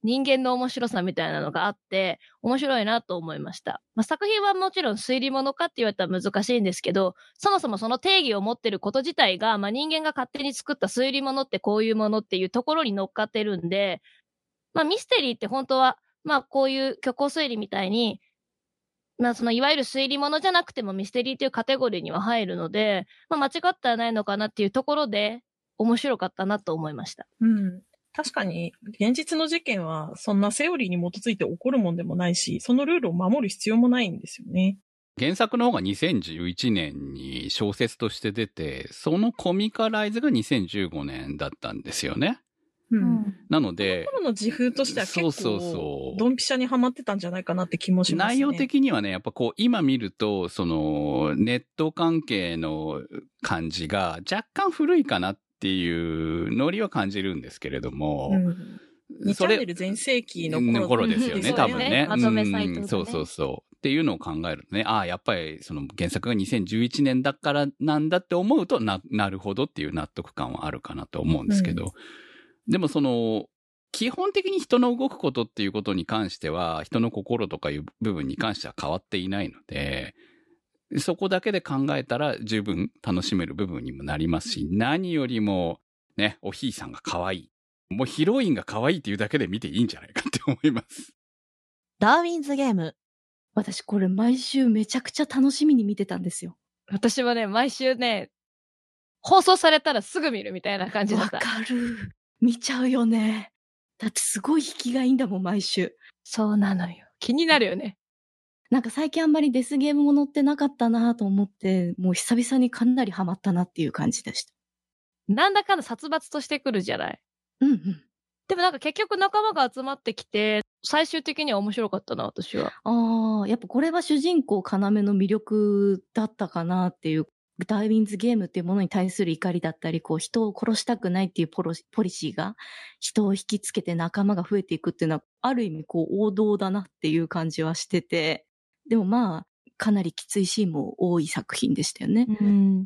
人間の面白さみたいなのがあって、面白いなと思いました。まあ、作品はもちろん推理物かって言われたら難しいんですけど、そもそもその定義を持ってること自体が、まあ、人間が勝手に作った推理物ってこういうものっていうところに乗っかってるんで、まあ、ミステリーって本当は、まあ、こういう虚構推理みたいに、まあ、そのいわゆる推理物じゃなくてもミステリーというカテゴリーには入るので、まあ、間違ってはないのかなっていうところで面白かったなと思いました。 うん。確かに、現実の事件はそんなセオリーに基づいて起こるもんでもないし、そのルールを守る必要もないんですよね。 原作の方がにせんじゅういちねんに小説として出て、そのコミカライズがにせんじゅうごねんだったんですよね。 うん。 なので、 この頃の自風としては結構、 そうそうそう。 ドンピシャにはまってたんじゃないかなって気もしますね。 内容的にはね、やっぱこう、今見ると、その、ネット関係の感じが若干古いかなっていうノリは感じるんですけれども、 うん、にチャンネル全盛期の 頃, 頃ですよね、多分ね。 まとめサイトとかね、 うん。そうそうそう。っていうのを考えるとね、ああ、やっぱりその原作がにせんじゅういちねんだからなんだって思うとな、なるほどっていう納得感はあるかなと思うんですけど、うん、でもその、基本的に人の動くことっていうことに関しては、人の心とかいう部分に関しては変わっていないので、そこだけで考えたら十分楽しめる部分にもなりますし、何よりもね、おひいさんが可愛い。もうヒロインが可愛いっていうだけで見ていいんじゃないかって思います。 ダーウィンズゲーム。私これ毎週めちゃくちゃ楽しみに見てたんですよ。 私はね、毎週ね、放送されたらすぐ見るみたいな感じだった。 わかる。見ちゃうよね。だってすごい引きがいいんだもん、毎週。 そうなのよ。気になるよね。 なんか最近あんまりデスゲームものってなかったなと思って、もう久々にかなりハマったなっていう感じでした。 なんだかんだ殺伐としてくるじゃない。 うんうん。 でもなんか結局仲間が集まってきて、最終的には面白かったな、私は。 ああ、やっぱこれは主人公要の魅力だったかなっていう。ダーウィンズゲームっていうものに対する怒りだったり、こう人を殺したくないっていうポロポリシーが人を引きつけて仲間が増えていくっていうのはある意味こう王道だなっていう感じはしてて、でもまあかなりきついシーンも多い作品でしたよね。 うん。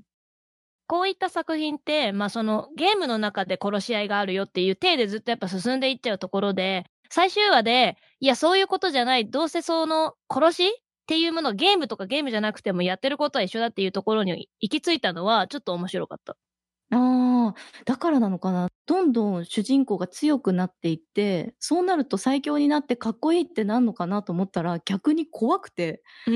こういった作品って、まあそのゲームの中で殺し合いがあるよっていう体でずっとやっぱ進んでいっちゃうところで、最終話で、いやそういうことじゃない、どうせその殺しっていうもの、ゲームとかゲームじゃなくてもやってることは一緒だっていうところに行き着いたのはちょっと面白かった。 ああ、だからなのかな。どんどん主人公が強くなっていって、そうなると最強になってかっこいいってなんのかなと思ったら逆に怖くて。 うん。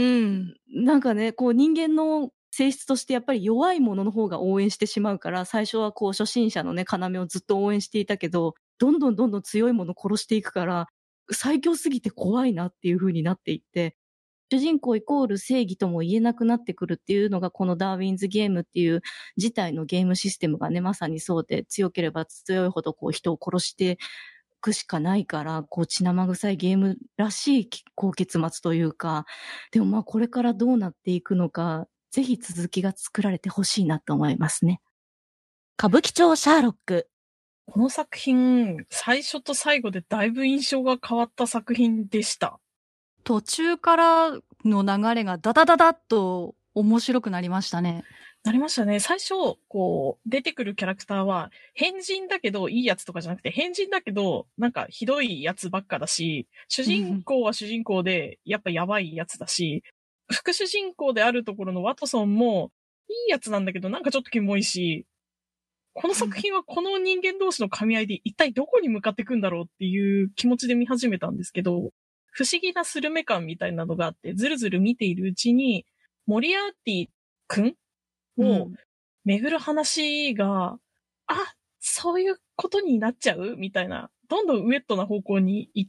なんかね、こう人間の性質としてやっぱり弱いものの方が応援してしまうから、最初はこう初心者のね、要をずっと応援していたけど、どんどんどんどん強いものを殺していくから、最強すぎて怖いなっていう風になっていって、主人公イコール正義とも言えなくなってくるっていうのがこのダーウィンズゲームっていう自体のゲームシステムがね、まさにそうで、強ければ強いほどこう人を殺していくしかないから、こう血生臭いゲームらしいこう結末というか、でもまあこれからどうなっていくのか、ぜひ続きが作られてほしいなと思いますね。 歌舞伎町シャーロック。 この作品、最初と最後でだいぶ印象が変わった作品でした。 途中からの流れがダダダダッと面白くなりましたね。 なりましたね。最初、こう、出てくるキャラクターは、変人だけどいいやつとかじゃなくて、変人だけど、なんかひどいやつばっかだし、主人公は主人公で、やっぱやばいやつだし、副主人公であるところのワトソンも、いいやつなんだけど、なんかちょっとキモいし、この作品はこの人間同士の噛み合いで一体どこに向かっていくんだろうっていう気持ちで見始めたんですけど、不思議なスルメ感みたいなのがあって、ずるずる見ているうちに、モリアーティ君を巡る話が、うん、あ、そういうことになっちゃうみたいな、どんどんウェットな方向に行って、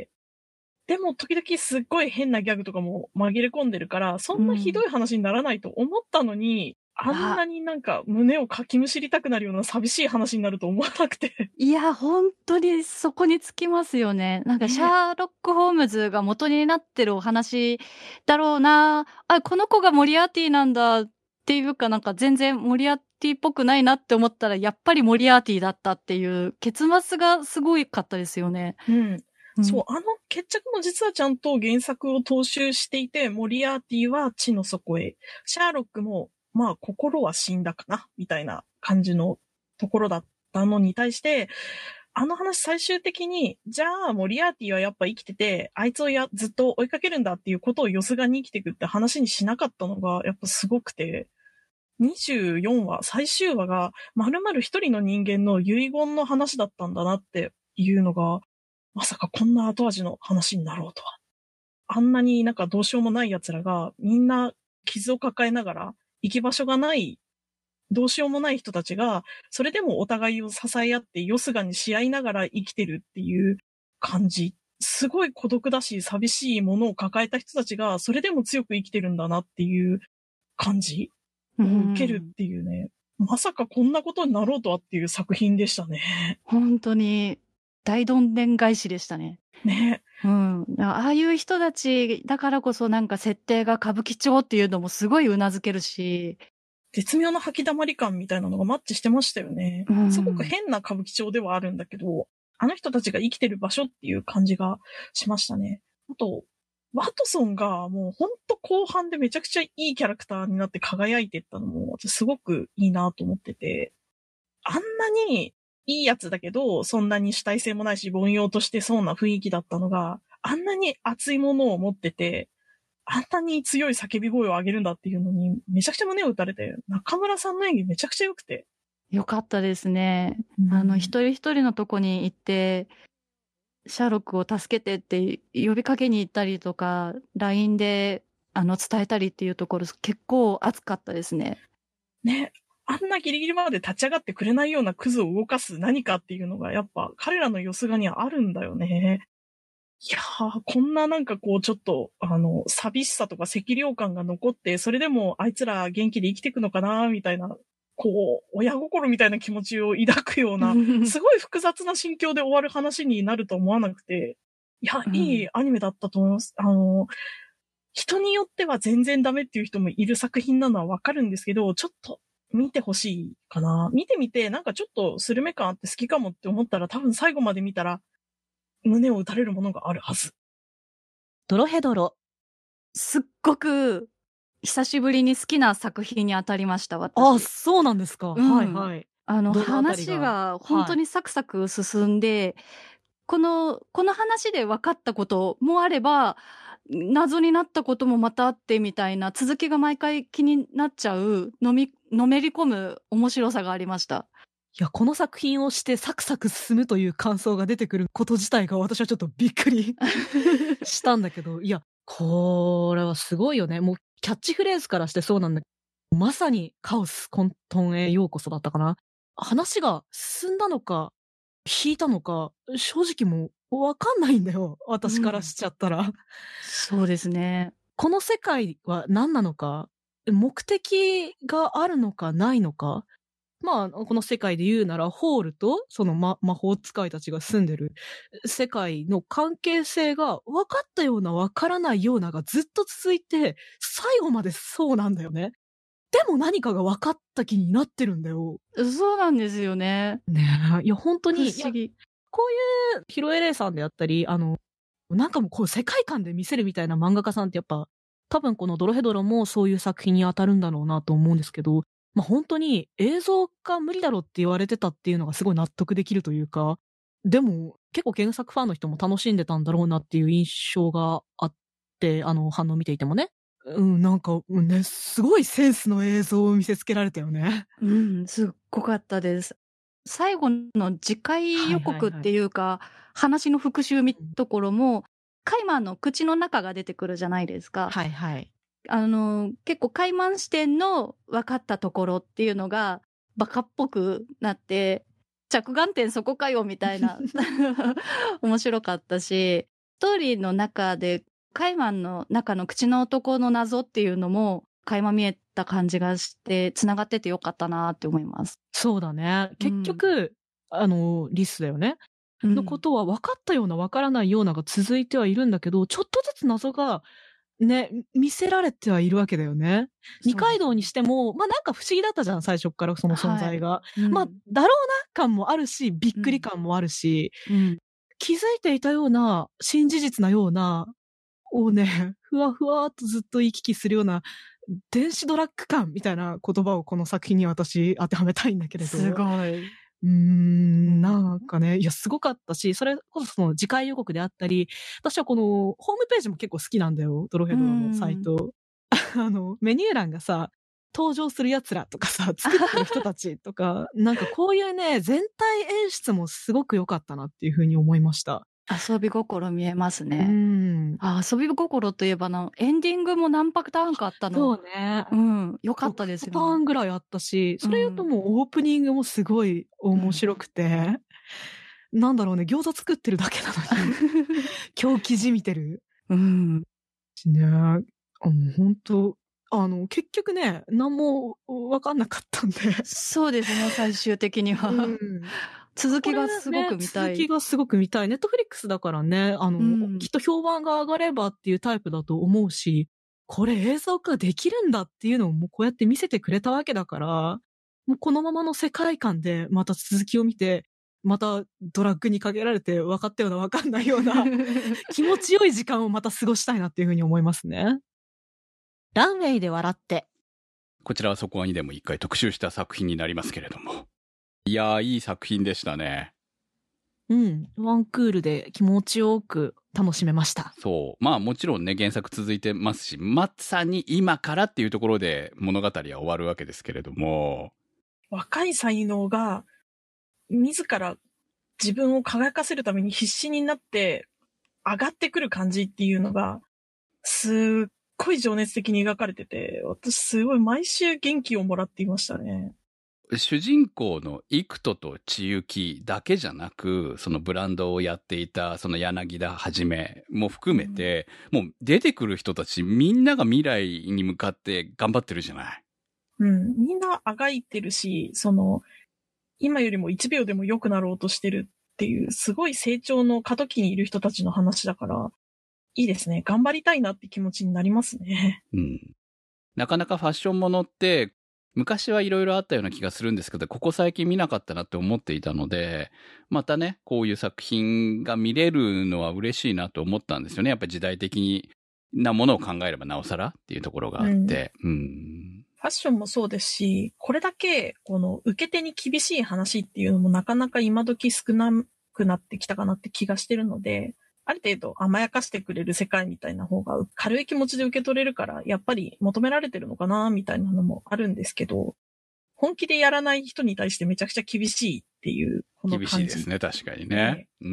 でも時々すっごい変なギャグとかも紛れ込んでるから、そんなひどい話にならないと思ったのに、うん、あんなになんか胸をかきむしりたくなるような寂しい話になると思わなくて。 いや、本当にそこにつきますよね。なんかシャーロック・ホームズが元になってるお話だろうな。あ、この子がモリアーティなんだっていうかなんか全然モリアーティっぽくないなって思ったらやっぱりモリアーティだったっていう結末がすごいかったですよね。 うん。うん、そう、あの決着も実はちゃんと原作を踏襲していて、モリアーティは地の底へ、シャーロックもまあ心は死んだかなみたいな感じのところだったのに対して、 あの話最終的に、じゃあモリアーティはやっぱ生きてて、あいつをやずっと追いかけるんだっていうことをよすがに生きていくって話にしなかったのがやっぱすごくて、にじゅうよんわ、最終話がまるまる一人の人間の遺言の話だったんだなっていうのが、まさかこんな後味の話になろうとは。あんなになんかどうしようもない奴らがみんな傷を抱えながら行き場所がないどうしようもない人たちが、それでもお互いを支え合ってよすがにし合いながら生きてるっていう感じ。すごい孤独だし、寂しいものを抱えた人たちが、それでも強く生きてるんだなっていう感じを受けるっていうね。まさかこんなことになろうとはっていう作品でしたね。 本当に大どんでん返しでしたね。 ね。 うん。ああいう人たちだからこそなんか設定が歌舞伎町っていうのもすごい頷けるし、 絶妙な吐き溜まり感みたいなのがマッチしてましたよね。 うん、 すごく変な歌舞伎町ではあるんだけど、あの人たちが生きてる場所っていう感じがしましたね。あと、ワトソンがもうほんと後半でめちゃくちゃいいキャラクターになって輝いていったのも私すごくいいなと思ってて、あんなにいいやつだけど、そんなに主体性もないし凡庸としてそうな雰囲気だったのが、あんなに熱いものを持ってて、あんなに強い叫び声を上げるんだっていうのに、めちゃくちゃ胸を打たれて、中村さんの演技めちゃくちゃ良くて。 よかったですね。 うん、 あの、一人一人のとこに行って、シャーロックを助けてって呼びかけに行ったりとか、ライン であの伝えたりっていうところ、結構熱かったですね。 ね。あんなギリギリまで立ち上がってくれないようなクズを動かす何かっていうのが、やっぱ彼らのよすがにはあるんだよね。いやー、こんななんかこうちょっと、あの、寂しさとか赤涼感が残って、それでもあいつら元気で生きていくのかなみたいな、こう、親心みたいな気持ちを抱くような、すごい複雑な心境で終わる話になると思わなくて、いや、いいアニメだったと思います。あの、人によっては全然ダメっていう人もいる作品なのはわかるんですけど、ちょっと見てほしいかな。見てみて、なんかちょっとスルメ感あって好きかもって思ったら、多分最後まで見たら、胸を打たれるものがあるはず。 ドロヘドロ。 すっごく久しぶりに好きな作品に当たりました、私。 あ、そうなんですか。 うん、 はいはい。 あの、 どのあたりが話が本当にサクサク進んで、はい、この、この話で分かったこともあれば、謎になったこともまたあってみたいな、続きが毎回気になっちゃう、のみ、のめり込む面白さがありました。 いや、この作品をしてサクサク進むという感想が出てくること自体が私はちょっとびっくりしたんだけど、いや、これはすごいよね。もうキャッチフレーズからしてそうなんだけど、まさにカオス混沌へようこそだったかな。話が進んだのか、引いたのか、正直もうわかんないんだよ。私からしちゃったら。うん、 そうですね。 この世界は何なのか、目的があるのかないのか、まあ、この世界で言うなら、ホールとその、ま、魔法使いたちが住んでる世界の関係性が分かったような分からないようながずっと続いて、最後までそうなんだよね。でも何かが分かった気になってるんだよ。 そうなんですよね。 ねえ。いや、本当に。 不思議。 こういうヒロエレイさんであったり、あの、なんかもうこう世界観で見せるみたいな漫画家さんってやっぱ、多分このドロヘドロもそういう作品に当たるんだろうなと思うんですけど、まあ、本当に映像化無理だろって言われてたっていうのがすごい納得できるというか、でも結構原作ファンの人も楽しんでたんだろうなっていう印象があって、あの反応見ていてもね。うん、なんかね、すごいセンスの映像を見せつけられたよね。 うん、すっごかったです。最後の次回予告っていうか、はいはいはい、話の復習みところも、カイマンの口の中が出てくるじゃないですか。 はいはい。 あの、結構カイマン視点の分かったところっていうのがバカっぽくなって、着眼点そこかよみたいな面白かったし、ストーリーの中でカイマンの中の口の男の謎っていうのも垣間見えた感じがして繋がっててよかったなって思います。 そうだね。結局、うん、あの、リスだよね。 うん、 のことは分かったような分からないようなが続いてはいるんだけど、ちょっとずつ謎がね、見せられてはいるわけだよね。二階堂にしても、まあなんか不思議だったじゃん、最初からその存在が。はいうん、まあ、だろうな感もあるし、びっくり感もあるし、 うんうん、 気づいていたような、新事実なような、をね、ふわふわっとずっと行き来するような、電子ドラッグ感みたいな言葉をこの作品に私当てはめたいんだけれど。 すごい。 うーん、なんかね、いや、すごかったし、それこそその次回予告であったり、私はこのホームページも結構好きなんだよ、ドロヘドロのサイト。あの、メニュー欄がさ、登場する奴らとかさ、作ってる人たちとか、なんかこういうね、全体演出もすごく良かったなっていうふうに思いました。 遊び心見えますね。 うん。 あ、遊び心といえばの、エンディングも何パターンかあったの。 そうね。 うん。良かったですよね。 ろくパターンぐらいあったし、それ言うともうオープニングもすごい面白くて、うん、なんだろうね、餃子作ってるだけなのに、今日記事見てる。 うん。 ね、あの、本当あの、結局ね、何も分かんなかったんで。 そうですね、最終的には。うん、続きがすごく見たい。 ね、続きがすごく見たい。ネットフリックスだからね、あの、うん、きっと評判が上がればっていうタイプだと思うし、これ映像化できるんだっていうのをもうこうやって見せてくれたわけだから、もうこのままの世界観でまた続きを見て、またドラッグにかけられて分かったような分かんないような気持ちよい時間をまた過ごしたいなっていうふうに思いますね。 ランウェイで笑って。 こちらはそこにでも一回特集した作品になりますけれども。いやー、いい作品でしたね。 うん。ワンクールで気持ちよく楽しめました。 そう。まあもちろんね、原作続いてますし、まさに今からっていうところで物語は終わるわけですけれども。 若い才能が、自ら自分を輝かせるために必死になって上がってくる感じっていうのが、すっごい情熱的に描かれてて、私すごい毎週元気をもらっていましたね。 主人公の幾人と千雪だけじゃなく、そのブランドをやっていたその柳田はじめも含めて、うん、もう出てくる人たちみんなが未来に向かって頑張ってるじゃない。 うん、みんなあがいてるし、その今よりもいちびょうでも良くなろうとしてるっていうすごい成長の過渡期にいる人たちの話だから、いいですね。頑張りたいなって気持ちになりますね。 うん。なかなかファッションものって昔はいろいろあったような気がするんですけど、ここ最近見なかったなって思っていたので、またね、こういう作品が見れるのは嬉しいなと思ったんですよね。やっぱり時代的なものを考えればなおさらっていうところがあって。うん。うん、 ファッションもそうですし、これだけこの受け手に厳しい話っていうのもなかなか今時少なくなってきたかなって気がしてるので、ある程度甘やかしてくれる世界みたいな方が軽い気持ちで受け取れるから、やっぱり求められてるのかなみたいなのもあるんですけど、本気でやらない人に対してめちゃくちゃ厳しいっていうこの感じ。 厳しいですね、確かにね。うん、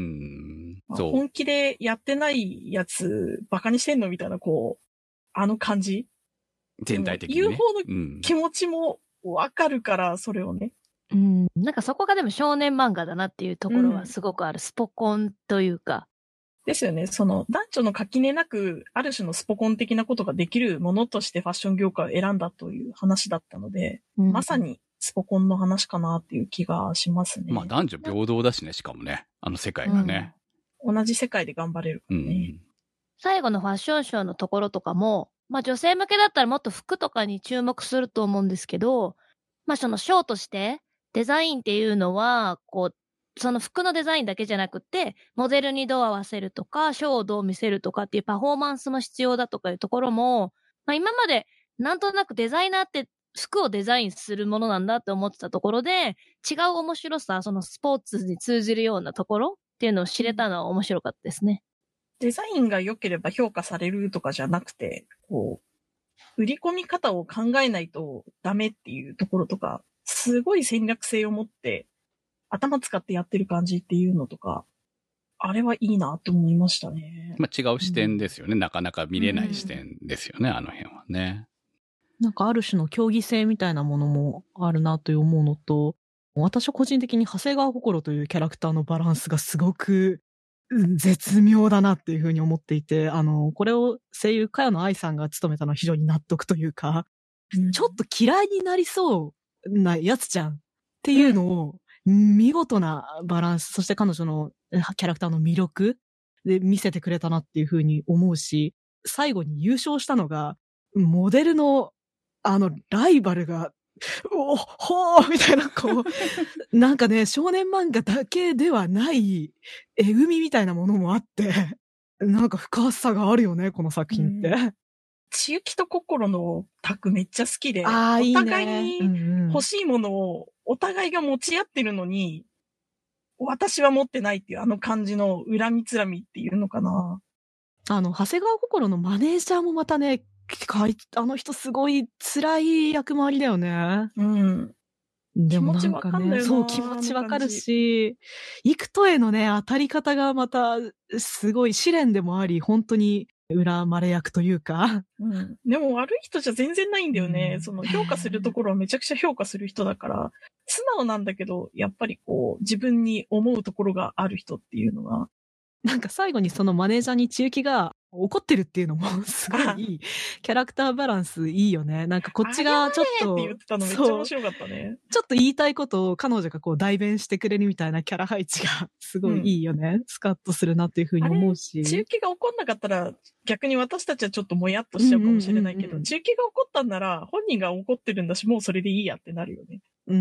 そう。本気でやってないやつバカにしてんのみたいな、こう、あの感じ。 全体的にね。 言う方の気持ちもわかるから、それをね。 うん。なんかそこがでも少年漫画だなっていうところはすごくある。うん、スポコンというか。 ですよね。その男女の垣根なく、ある種のスポコン的なことができるものとしてファッション業界を選んだという話だったので、うん、まさにスポコンの話かなっていう気がしますね。 まあ男女平等だしね、しかもね。あの世界がね。 うん、同じ世界で頑張れるからね、うん。 最後のファッションショーのところとかも、まあ女性向けだったらもっと服とかに注目すると思うんですけど、まあそのショーとしてデザインっていうのは、こう、その服のデザインだけじゃなくて、モデルにどう合わせるとか、ショーをどう見せるとかっていうパフォーマンスも必要だとかいうところも、まあ今までなんとなくデザイナーって服をデザインするものなんだって思ってたところで、違う面白さ、そのスポーツに通じるようなところっていうのを知れたのは面白かったですね。 デザインが良ければ評価されるとかじゃなくて、こう、売り込み方を考えないとダメっていうところとか、すごい戦略性を持って、頭使ってやってる感じっていうのとか、あれはいいなと思いましたね。 まあ違う視点ですよね。うん、なかなか見れない視点ですよね、うん、あの辺はね。 なんかある種の競技性みたいなものもあるなと思うのと、私は個人的に長谷川心というキャラクターのバランスがすごく絶妙だなっていうふうに思っていて、あの、これを声優茅野愛さんが務めたのは非常に納得というか、うん、ちょっと嫌いになりそうなやつじゃんっていうのを、見事なバランス、そして彼女のキャラクターの魅力で見せてくれたなっていうふうに思うし、最後に優勝したのが、モデルの、あの、ライバルが、おほーみたいな、こう、なんかね、少年漫画だけではない、えぐみみたいなものもあって、なんか深さがあるよね、この作品って。 千雪と心のタッグめっちゃ好きで、 ああ、いいおね。 互いにうんうん欲しいものをお互いが持ち合ってるのに、私は持ってないっていうあの感じの恨みつらみっていうのかな。 あの、長谷川心のマネージャーもまたね、かいあの人すごい辛い役回りだよね。 うん。 でもなん気持ちわかね、 かんだよなそう、気持ちわかるあの感じし、幾人へのね、当たり方がまた、すごい試練でもあり、本当に恨まれ役というか。 うん。でも悪い人じゃ全然ないんだよね。 うんその評価するところはめちゃくちゃ評価する人だから、素直なんだけど、やっぱりこう、自分に思うところがある人っていうのが。 なんか最後にそのマネージャーに千雪が怒ってるっていうのもすごいいい。キャラクターバランスいいよね。なんかこっちがちょっと、 って言ってたのめっちゃ面白かったね。 ちょっと言いたいことを彼女がこう代弁してくれるみたいなキャラ配置がすごいいいよね。うん、スカッとするなっていうふうに思うし。 千雪が怒んなかったら逆に私たちはちょっともやっとしちゃうかもしれないけど、うんうんうんうん、千雪が怒ったんなら本人が怒ってるんだし、もうそれでいいやってなるよね。 うん。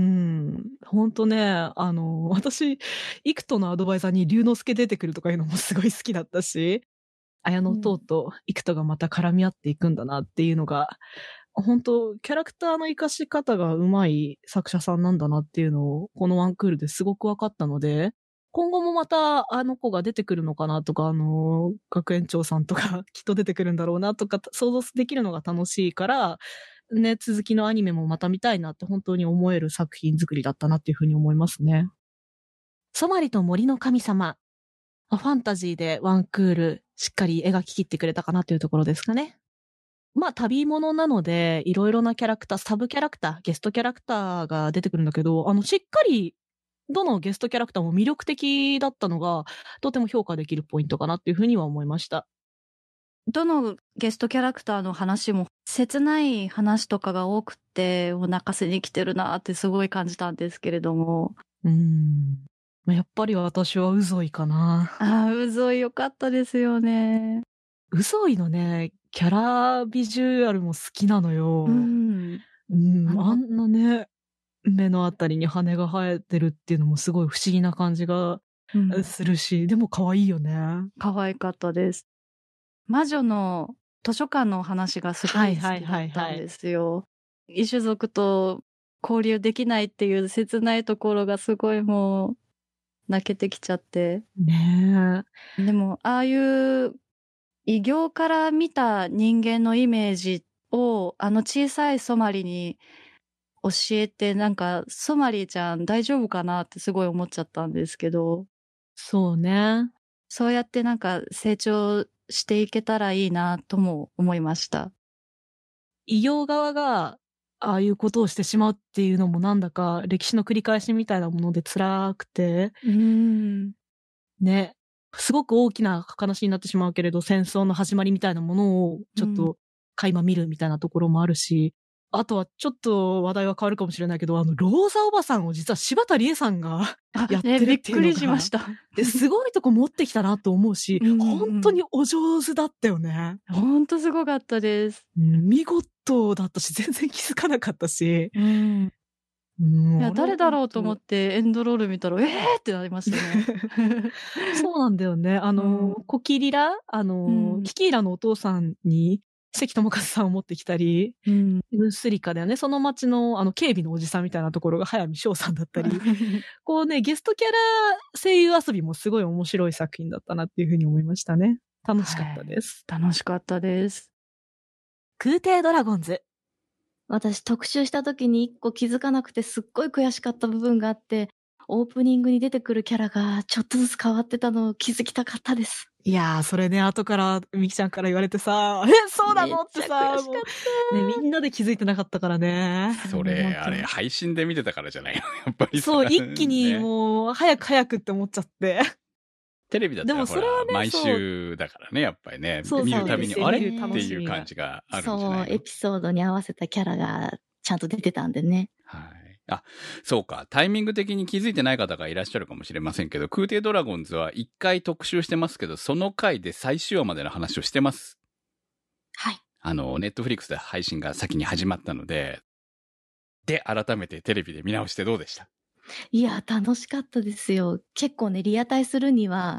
ほんとね、あの、私、幾人のアドバイザーに龍之介出てくるとかいうのもすごい好きだったし、綾野塔と幾人がまた絡み合っていくんだなっていうのが、本当キャラクターの活かし方が上手い作者さんなんだなっていうのを、このワンクールですごく分かったので、今後もまたあの子が出てくるのかなとか、あの、学園長さんとかきっと出てくるんだろうなとか想像できるのが楽しいから、ね、続きのアニメもまた見たいなって本当に思える作品作りだったなっていうふうに思いますね。ソマリと森の神様。ファンタジーでワンクールしっかり描き切ってくれたかなというところですかね。まあ旅物なのでいろいろなキャラクター、サブキャラクター、ゲストキャラクターが出てくるんだけど、あのしっかりどのゲストキャラクターも魅力的だったのがとても評価できるポイントかなっていうふうには思いました。 どのゲストキャラクターの話も切ない話とかが多くて、もう泣かせに来てるなってすごい感じたんですけれども。 うーん。やっぱり私はうぞいかな。 ああ、うぞいよかったですよね。 うぞいのね、キャラビジュアルも好きなのよ。 うん。 うん、あんなね、目のあたりに羽が生えてるっていうのもすごい不思議な感じがするし、うん、でも可愛いよね。 可愛かったです。魔女の図書館の話がすごい好きだったんですよ。異種族と交流できないっていう切ないところがすごいもう泣けてきちゃって。 ねえ。でも、ああいう異形から見た人間のイメージをあの小さいソマリに教えて、なんかソマリちゃん大丈夫かなってすごい思っちゃったんですけど。 そうね。 そうやってなんか成長していけたらいいなとも思いました。 異形側がああいうことをしてしまうっていうのもなんだか歴史の繰り返しみたいなもので辛くて、 うーんね、すごく大きな話になってしまうけれど、戦争の始まりみたいなものをちょっと垣間見るみたいなところもあるし、うん、あとはちょっと話題は変わるかもしれないけど、あのローザおばさんを実は柴田理恵さんがやってるっていうのが、ね、びっくりしました。 ですごいとこ持ってきたなと思うし、うんうん、本当にお上手だったよね。 本当すごかったです。 うん、見事だったし、全然気づかなかったし。 うんうん、 いや誰だろうと思ってエンドロール見たらえーってなりましたね。 そうなんだよね。あの、うん、コキリラあの、うん、キキーラのお父さんに関智和さんを持ってきたり、うん、ムスリカだよね。その町のあの警備のおじさんみたいなところが早見翔さんだったり、こうね、ゲストキャラ声優遊びもすごい面白い作品だったなっていうふうに思いましたね。楽しかったです。 はい、楽しかったです。 空挺ドラゴンズ。 私特集した時に一個気づかなくてすっごい悔しかった部分があって、オープニングに出てくるキャラがちょっとずつ変わってたのを気づきたかったです。 いやー、それね、後からみきちゃんから言われてさ、え、そうなのってさ、 悔しかった、 ね、みんなで気づいてなかったからね。 それ、あれ、配信で見てたからじゃないのやっぱり。 そう、一気にもう、早く早くって思っちゃって。 テレビだったらほら、ね、毎週だからね、やっぱりね。そうそう見るたびに、あれっていう感じがあるんじゃないの？ そう、エピソードに合わせたキャラがちゃんと出てたんでね。 はい。あ、そうか。タイミング的に気づいてない方がいらっしゃるかもしれませんけど、空挺ドラゴンズは一回特集してますけど、その回で最終話までの話をしてます。 はい。 あの、ネットフリックスで配信が先に始まったので、で、改めてテレビで見直してどうでした？ いや、楽しかったですよ。結構ね、リアタイするには、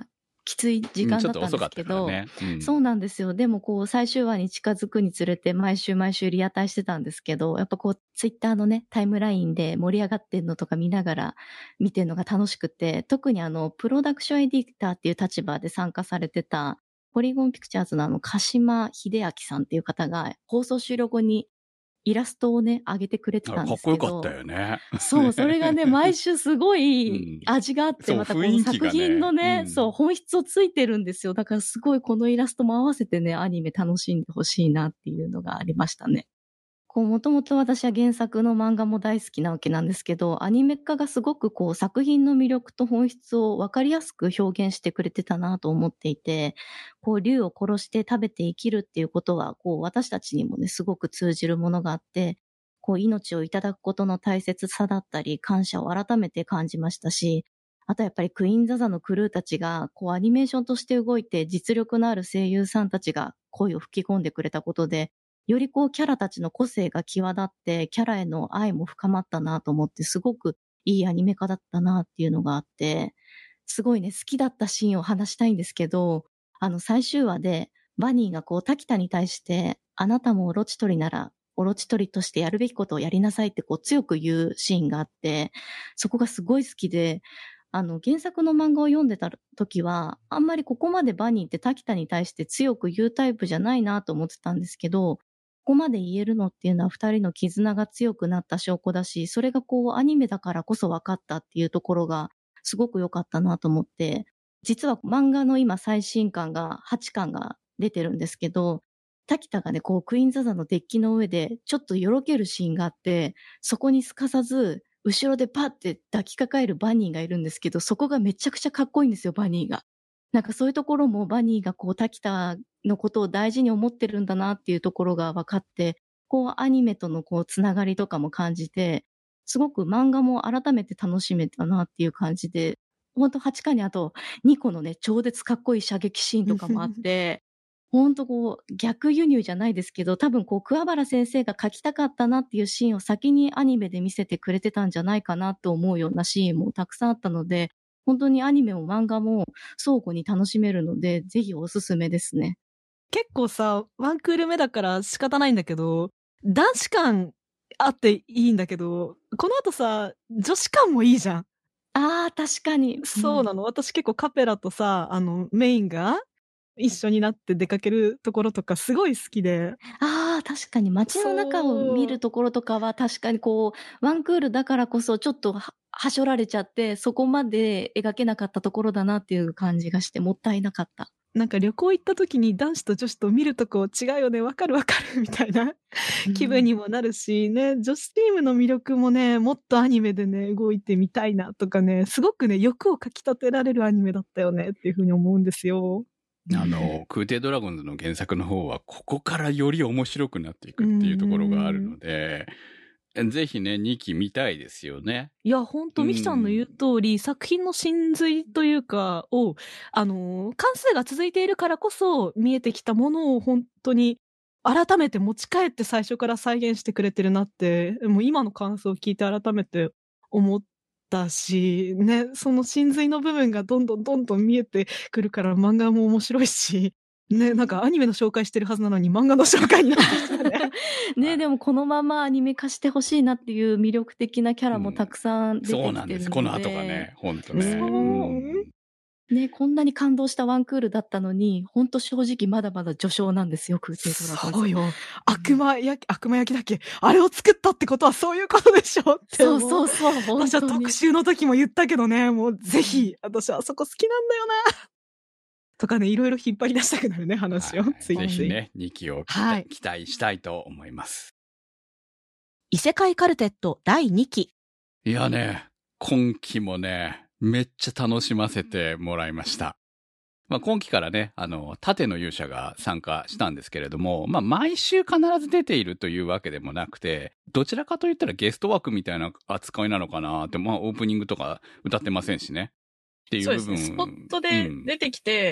きつい時間だったんですけど、 うんちょっと遅かったからねうん、 そうなんですよ。でもこう最終話に近づくにつれて毎週毎週リアタイしてたんですけど、やっぱこうツイッターのねタイムラインで盛り上がってんのとか見ながら見てるのが楽しくて、特にあのプロダクションエディターっていう立場で参加されてたポリゴンピクチャーズのあの鹿島秀明さんっていう方が放送終了後にイラストをね、上げてくれてたんですけど。 かっこよかったよね。 そう、それがね、毎週すごい味があって、 うん、 またこの作品のね、 うん、 そう、本質をついてるんですよ。だからすごいこのイラストも合わせてね、アニメ楽しんでほしいなっていうのがありましたね。こう、もともと私は原作の漫画も大好きなわけなんですけど、アニメ化がすごくこう作品の魅力と本質を分かりやすく表現してくれてたなと思っていて、こう竜を殺して食べて生きるっていうことは、こう私たちにもね、すごく通じるものがあって、こう命をいただくことの大切さだったり、感謝を改めて感じましたし、あとやっぱりクイーンザザのクルーたちが、こうアニメーションとして動いて実力のある声優さんたちが声を吹き込んでくれたことで、よりこうキャラたちの個性が際立ってキャラへの愛も深まったなと思って、すごくいいアニメ化だったなっていうのがあって、すごいね好きだったシーンを話したいんですけど、あの最終話でバニーがこうタキタに対して、あなたもオロチ取りならオロチ取りとしてやるべきことをやりなさいってこう強く言うシーンがあって、そこがすごい好きで、あの原作の漫画を読んでた時はあんまりここまでバニーってタキタに対して強く言うタイプじゃないなと思ってたんですけど、ここまで言えるのっていうのは二人の絆が強くなった証拠だし、それがこうアニメだからこそ分かったっていうところがすごく良かったなと思って、実は漫画の今最新巻がはちかんが出てるんですけど、タキタがねこうクイーンザザのデッキの上でちょっとよろけるシーンがあって、そこにすかさず後ろでパッて抱きかかえるバニーがいるんですけど、そこがめちゃくちゃかっこいいんですよ、バニーが。なんかそういうところもバニーがこうタキタのことを大事に思ってるんだなっていうところが分かって、こうアニメとのこうつながりとかも感じて、すごく漫画も改めて楽しめたなっていう感じで、ほんとはちかんにあとにこのね超絶かっこいい射撃シーンとかもあってほんとこう逆輸入じゃないですけど、多分こう桑原先生が描きたかったなっていうシーンを先にアニメで見せてくれてたんじゃないかなと思うようなシーンもたくさんあったので、本当にアニメも漫画も相互に楽しめるので、ぜひおすすめですね。 結構さ、ワンクール目だから仕方ないんだけど、男子感あっていいんだけど、この後さ、女子感もいいじゃん。 ああ、確かに。 そうなの。うん、私結構カペラとさ、あの、メインが一緒になって出かけるところとかすごい好きで。 ああ、確かに街の中を見るところとかは確かにこう、ワンクールだからこそちょっとは、はしょられちゃって、そこまで描けなかったところだなっていう感じがしてもったいなかった。 なんか旅行行った時に男子と女子と見るとこ違うよね、わかるわかるみたいな気分にもなるしね、うん、女子チームの魅力もね、もっとアニメでね、動いてみたいなとかね、すごくね、欲をかき立てられるアニメだったよねっていうふうに思うんですよ。 あの、空挺ドラゴンズの原作の方は、ここからより面白くなっていくっていうところがあるので、ぜひね、にき見たいですよね。 いや、ほんと、ミキさんの言う通り、作品の真髄というか、を、あのー、関数が続いているからこそ見えてきたものを本当に改めて持ち帰って最初から再現してくれてるなって、もう今の感想を聞いて改めて思ったし、ね、その真髄の部分がどんどんどんどん見えてくるから漫画も面白いし、ね、なんかアニメの紹介してるはずなのに漫画の紹介になってきたね。 ね、でもこのままアニメ化してほしいなっていう魅力的なキャラもたくさん出てきてるので、 うん、そうなんです。この後がね、本当ね。 うんね、こんなに感動したワンクールだったのに、本当正直まだまだ序章なんですよ、空挺ドラゴンズ。 そうよ。悪魔焼き、悪魔焼きだっけ、あれを作ったってことはそういうことでしょって。 そうそうそう、 私は特集の時も言ったけどね、もうぜひ、私はあそこ好きなんだよな。とかね、いろいろ引っ張り出したくなるね、話を。はい、 ついついぜひね、にきを期待、はい、期待したいと思います。 異世界カルテットだいにき。 いやね、今期もね、めっちゃ楽しませてもらいました。まあ、今期からね、あの、盾の勇者が参加したんですけれども、まあ、毎週必ず出ているというわけでもなくて、どちらかといったらゲスト枠みたいな扱いなのかなって、まあ、オープニングとか歌ってませんしね。っていう部分。 そうですね。スポットで出てきて、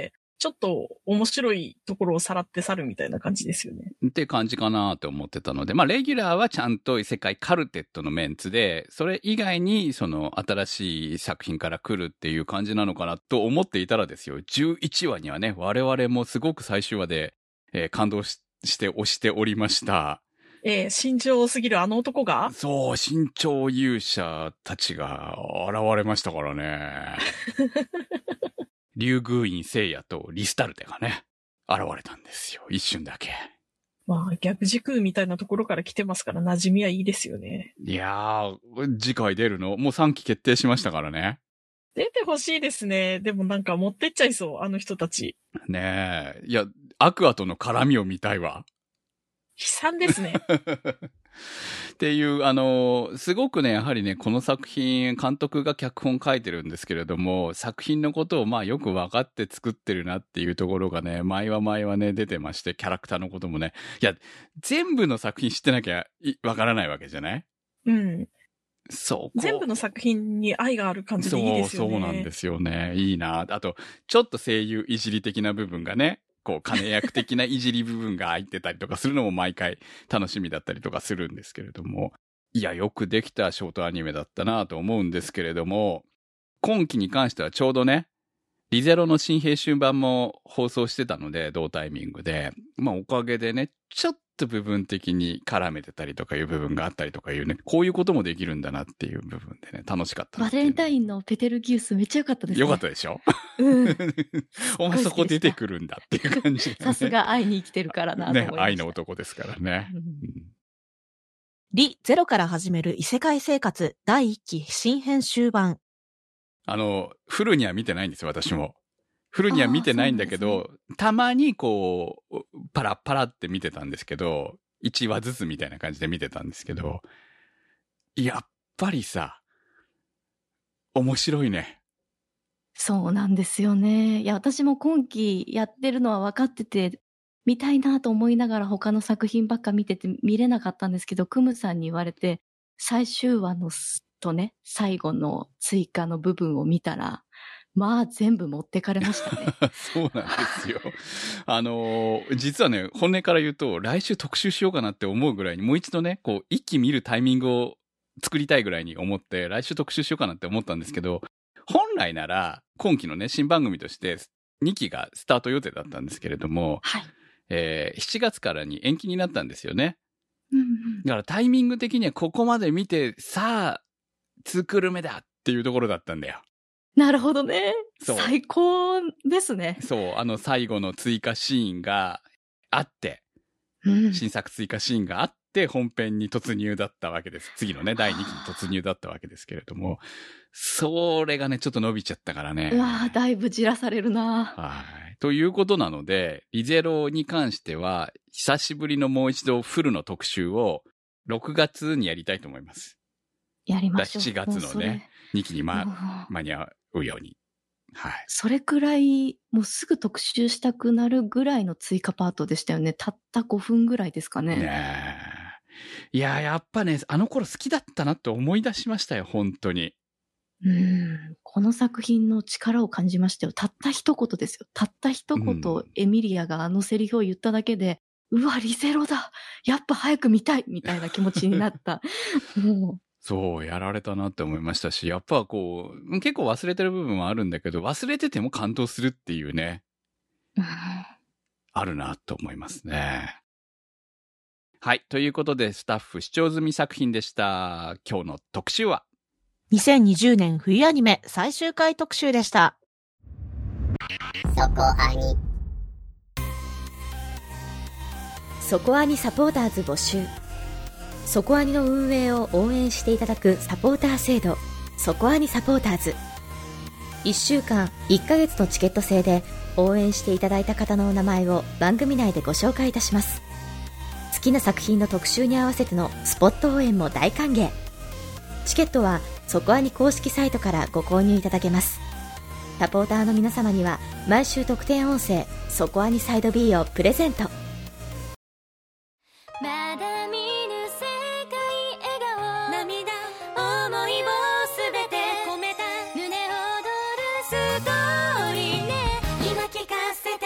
ちょっと面白いところをさらって去るみたいな感じですよね。 って感じかなと思ってたので、まあ、レギュラーはちゃんと異世界カルテットのメンツで、それ以外に、その、新しい作品から来るっていう感じなのかなと思っていたらですよ、じゅういちわにはね、我々もすごく最終話で、えー、感動し、して推しておりました。 えー、身長すぎるあの男が？ そう、身長勇者たちが現れましたからね。竜宮院聖夜とリスタルテがね、現れたんですよ。一瞬だけ。 まあ、逆時空みたいなところから来てますから、馴染みはいいですよね。 いやー、次回出るのもうさんき決定しましたからね。 出てほしいですね。でもなんか持ってっちゃいそう、あの人たち。 ねえ。いや、アクアとの絡みを見たいわ。 悲惨ですね。 っていう、あの、すごくね、やはりね、この作品、監督が脚本書いてるんですけれども、作品のことをまあよく分かって作ってるなっていうところがね、前は前はね、出てまして、キャラクターのこともね。いや、全部の作品知ってなきゃわからないわけじゃない？ うん。 そう。 全部の作品に愛がある感じでいいですよね。 そう、そうなんですよね。いいな。あと、ちょっと声優いじり的な部分がね、こう、金役的ないじり部分が入ってたりとかするのも毎回楽しみだったりとかするんですけれども、いや、よくできたショートアニメだったなと思うんですけれども、今期に関してはちょうどね、リゼロの新編集版も放送してたので、同タイミングで、まあおかげでね、ちょっと部分的に絡めてたりとかいう部分があったりとかいうね、こういうこともできるんだなっていう部分でね、楽しかったなっていう。 バレンタインのペテルギウスめっちゃ良かったですね。 よかったでしょ？ うん。 お前そこ出てくるんだっていう感じ、ね。 さすが愛に生きてるからなと思いました。 ね、愛の男ですからね。 うんうん、 リゼロから始める異世界生活だいいっき新編集版。 あの、フルには見てないんですよ、私も。フルには見てないんだけど、ね、たまにこう、パラパラって見てたんですけど、いちわずつみたいな感じで見てたんですけど、やっぱりさ、面白いね。 そうなんですよね。いや、私も今期やってるのは分かってて、見たいなと思いながら他の作品ばっか見てて見れなかったんですけど、クムさんに言われて、最終話のとね、最後の追加の部分を見たら、まあ全部持ってかれましたね。 そうなんですよ。あのー、実はね、本音から言うと、来週特集しようかなって思うぐらいに、もう一度ね、こう、一気見るタイミングを作りたいぐらいに思って、来週特集しようかなって思ったんですけど、本来なら、今期のね、新番組として、にきがスタート予定だったんですけれども、 はい。 えー、しちがつからに延期になったんですよね。 うんうん、 だからタイミング的にはここまで見て、さあ、ツークール目だっていうところだったんだよ。 なるほどね。 そう。 最高ですね。 そう、あの最後の追加シーンがあって、うん、新作追加シーンがあって、本編に突入だったわけです。次のね、だいにきに突入だったわけですけれども、それがね、ちょっと伸びちゃったからね。 うわぁ、だいぶじらされるな。 はい。ということなので、リゼロに関しては、久しぶりのもう一度フルの特集をろくがつにやりたいと思います。 やりましょう。 しちがつのね、にきに、ま、間に合うように。はい。 それくらい、もうすぐ特集したくなるぐらいの追加パートでしたよね。たったごふんぐらいですかね。 ねえ。いや、やっぱね、あの頃好きだったなって思い出しましたよ、本当に。 うん。この作品の力を感じましたよ。たった一言ですよ。たった一言、うん、エミリアがあのセリフを言っただけで、うわ、リゼロだ！やっぱ早く見たいみたいな気持ちになった。もうそう、やられたなって思いましたし、やっぱこう、結構忘れてる部分はあるんだけど、忘れてても感動するっていうね、うん、あるなと思いますね。はい、ということで、スタッフ視聴済み作品でした。今日の特集はにせんにじゅうねん冬アニメ最終回特集でした。 そこアニ。そこアニサポーターズ募集。そこアニの運営を応援していただくサポーター制度、そこアニサポーターズ。いっしゅうかん、いっかげつのチケット制で応援していただいた方のお名前を番組内でご紹介いたします。好きな作品の特集に合わせてのスポット応援も大歓迎。チケットはそこアニ公式サイトからご購入いただけます。サポーターの皆様には毎週特典音声、そこアニサイド B をプレゼント。まだ見ぬ世界、笑顔、涙、思いをすべて込めた胸躍るストーリーね。今聞かせて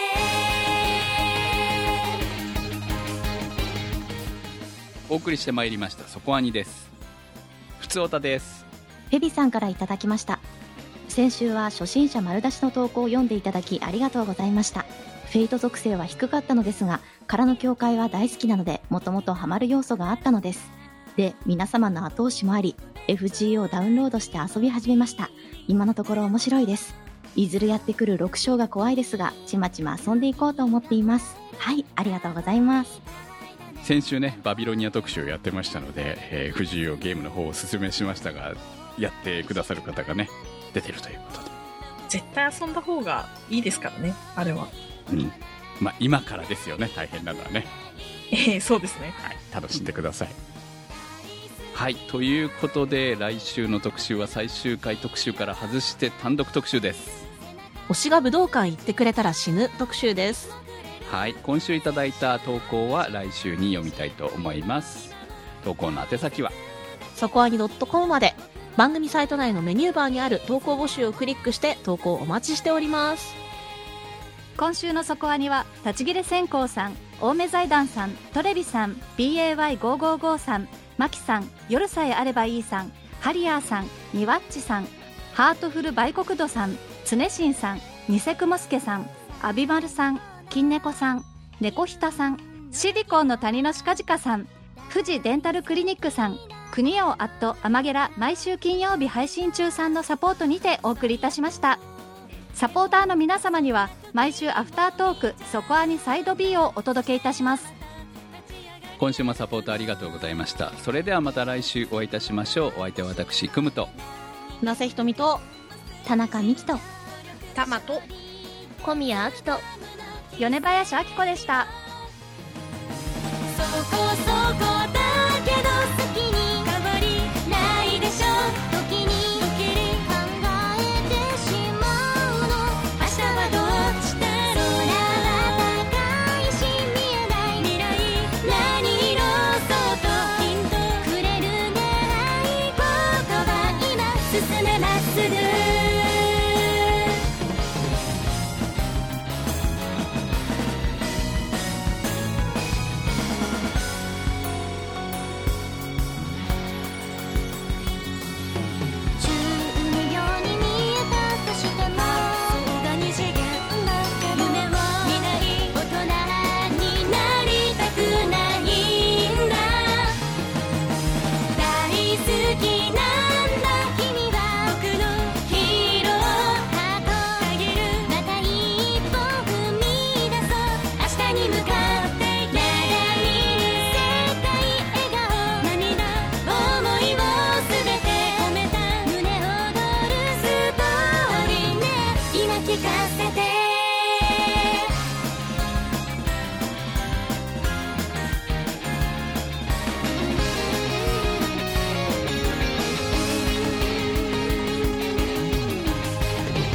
送りしてまいりましたそこアニです。ふつおたです。 フェビさんからいただきました。先週は初心者丸出しの投稿を読んでいただきありがとうございました。フェイト属性は低かったのですが、空の境界は大好きなので、もともとハマる要素があったのです。で、皆様の後押しもあり、エフジーオー ダウンロードして遊び始めました。今のところ面白いです。いずれやってくるろく章が怖いですが、ちまちま遊んでいこうと思っています。はい、ありがとうございます。 先週ね、バビロニア特集をやってましたので、えー、エフジーオー ゲームの方をお勧めしましたが、やってくださる方がね、出てるということで。 絶対遊んだ方がいいですからね、あれは。 うん。まあ、今からですよね、大変なのはね。 えー、そうですね。 はい、楽しんでください。はい、ということで、来週の特集は最終回特集から外して単独特集です。 推しが武道館行ってくれたら死ぬ特集です。 はい、今週いただいた投稿は来週に読みたいと思います。投稿の宛先はそこアニ .com まで。番組サイト内のメニューバーにある投稿募集をクリックして投稿お待ちしております。 今週のそこアニは立ち切れ線香さん、青梅財団さん、トレビさん、 ビーエーワイごーごーごー さん、マキさん、夜さえあればいいさん、ハリアーさん、ニワッチさん、ハートフルバイコクドさん、つねしんさん、ニセクモスケさん、アビマルさん、金猫さん、猫ひたさん、シリコンの谷のシカジカさん、富士デンタルクリニックさん、国よアットアマゲラ毎週金曜日配信中さんのサポートにてお送りいたしました。サポーターの皆様には毎週アフタートークそこアニサイド B をお届けいたします。 今週もサポートありがとうございました。それではまた来週お会いいたしましょう。お相手は私クムと船瀬ひとみと田中美希とタマと小宮明と米林明子でした。 そこそこだけど好きに変わりないでしょ。時に時に考えてしまうの。明日はどっちだろう。空は高いし見えない未来何色そうとヒントくれるね。いことは今進めまっすぐ。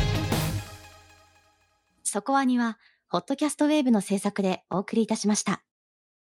そこアニはホットキャストウェーブの制作でお送りいたしました。